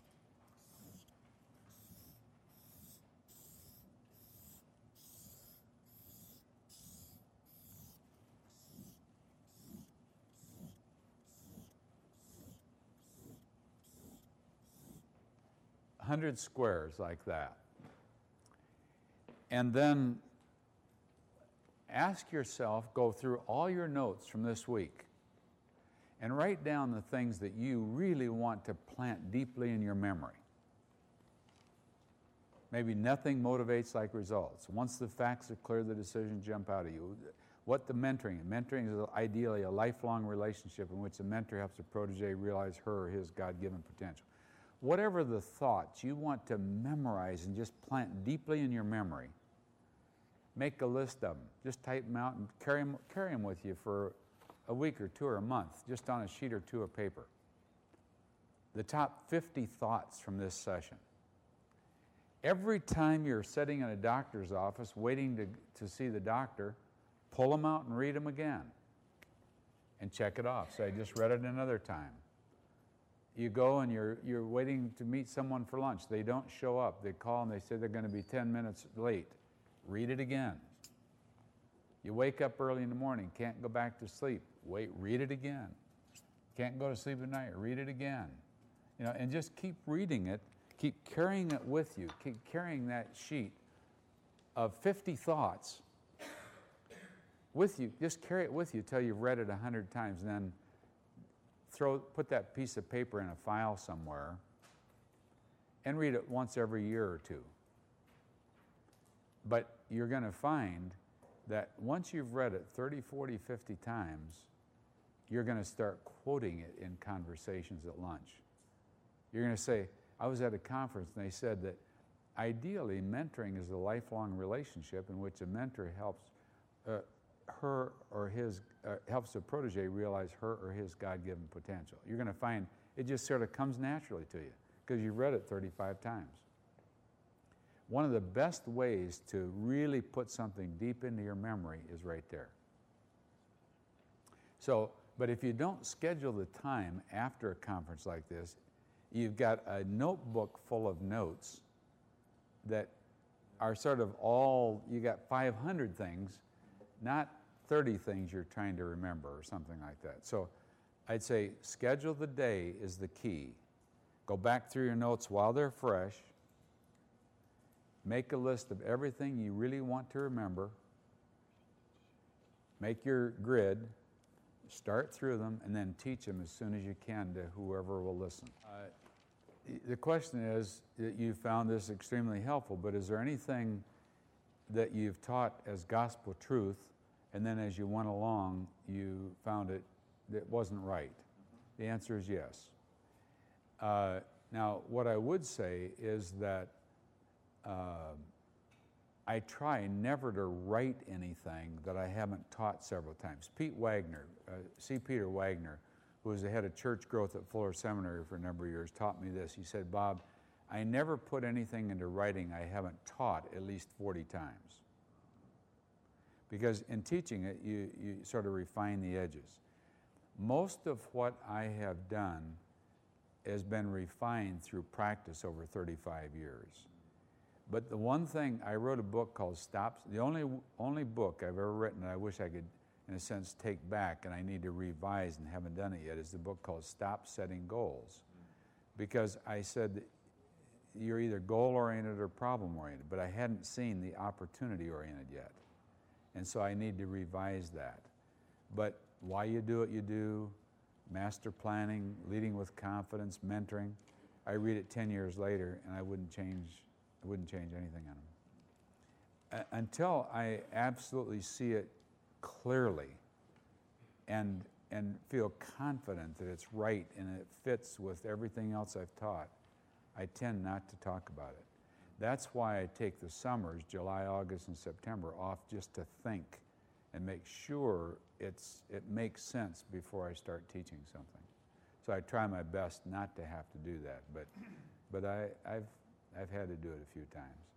Hundred squares like that. And then ask yourself, go through all your notes from this week and write down the things that you really want to plant deeply in your memory. Maybe nothing motivates like results. Once the facts are clear, the decisions jump out at you. What the mentoring is ideally a lifelong relationship in which the mentor helps the protege realize her or his God-given potential. Whatever the thoughts you want to memorize and just plant deeply in your memory, make a list of them. Just type them out and carry them with you for a week or 2 or a month, just on a sheet or 2 of paper. The top 50 thoughts from this session. Every time you're sitting in a doctor's office waiting to see the doctor, pull them out and read them again. And check it off. Say, I just read it another time. You go and you're waiting to meet someone for lunch. They don't show up. They call and they say they're going to be 10 minutes late. Read it again. You wake up early in the morning, can't go back to sleep. Read it again. Can't go to sleep at night. Read it again. And just keep reading it. Keep carrying it with you. Keep carrying that sheet of 50 thoughts with you. Just carry it with you till you've read it 100 times. And then put that piece of paper in a file somewhere and read it once every year or 2. But you're going to find that once you've read it 30, 40, 50 times, you're going to start quoting it in conversations at lunch. You're going to say, I was at a conference and they said that ideally mentoring is a lifelong relationship in which a mentor helps her or his helps the protege realize her or his God-given potential. You're going to find it just sort of comes naturally to you because you've read it 35 times. One of the best ways to really put something deep into your memory is right there. So, but if you don't schedule the time after a conference like this, you've got a notebook full of notes that are sort of you got 500 things, not 30 things you're trying to remember or something like that. So I'd say schedule the day is the key. Go back through your notes while they're fresh. Make a list of everything you really want to remember. Make your grid. Start through them and then teach them as soon as you can to whoever will listen. The question is, you found this extremely helpful, but is there anything that you've taught as gospel truth and then as you went along you found it that wasn't right? The answer is yes. Now, what I would say is that I try never to write anything that I haven't taught several times. Pete Wagner, C. Peter Wagner, who was the head of church growth at Fuller Seminary for a number of years, taught me this. He said, Bob, I never put anything into writing I haven't taught at least 40 times. Because in teaching it, you sort of refine the edges. Most of what I have done has been refined through practice over 35 years. But the one thing, I wrote a book called Stop, the only book I've ever written that I wish I could, in a sense, take back and I need to revise and haven't done it yet, is the book called Stop Setting Goals. Because I said you're either goal-oriented or problem-oriented, but I hadn't seen the opportunity-oriented yet. And so I need to revise that. But why you do what you do, master planning, leading with confidence, mentoring, I read it 10 years later and I wouldn't change anything on them. Until I absolutely see it clearly and feel confident that it's right and it fits with everything else I've taught, I tend not to talk about it. That's why I take the summers, July, August, and September, off just to think and make sure it makes sense before I start teaching something. So I try my best not to have to do that, but I've had to do it a few times.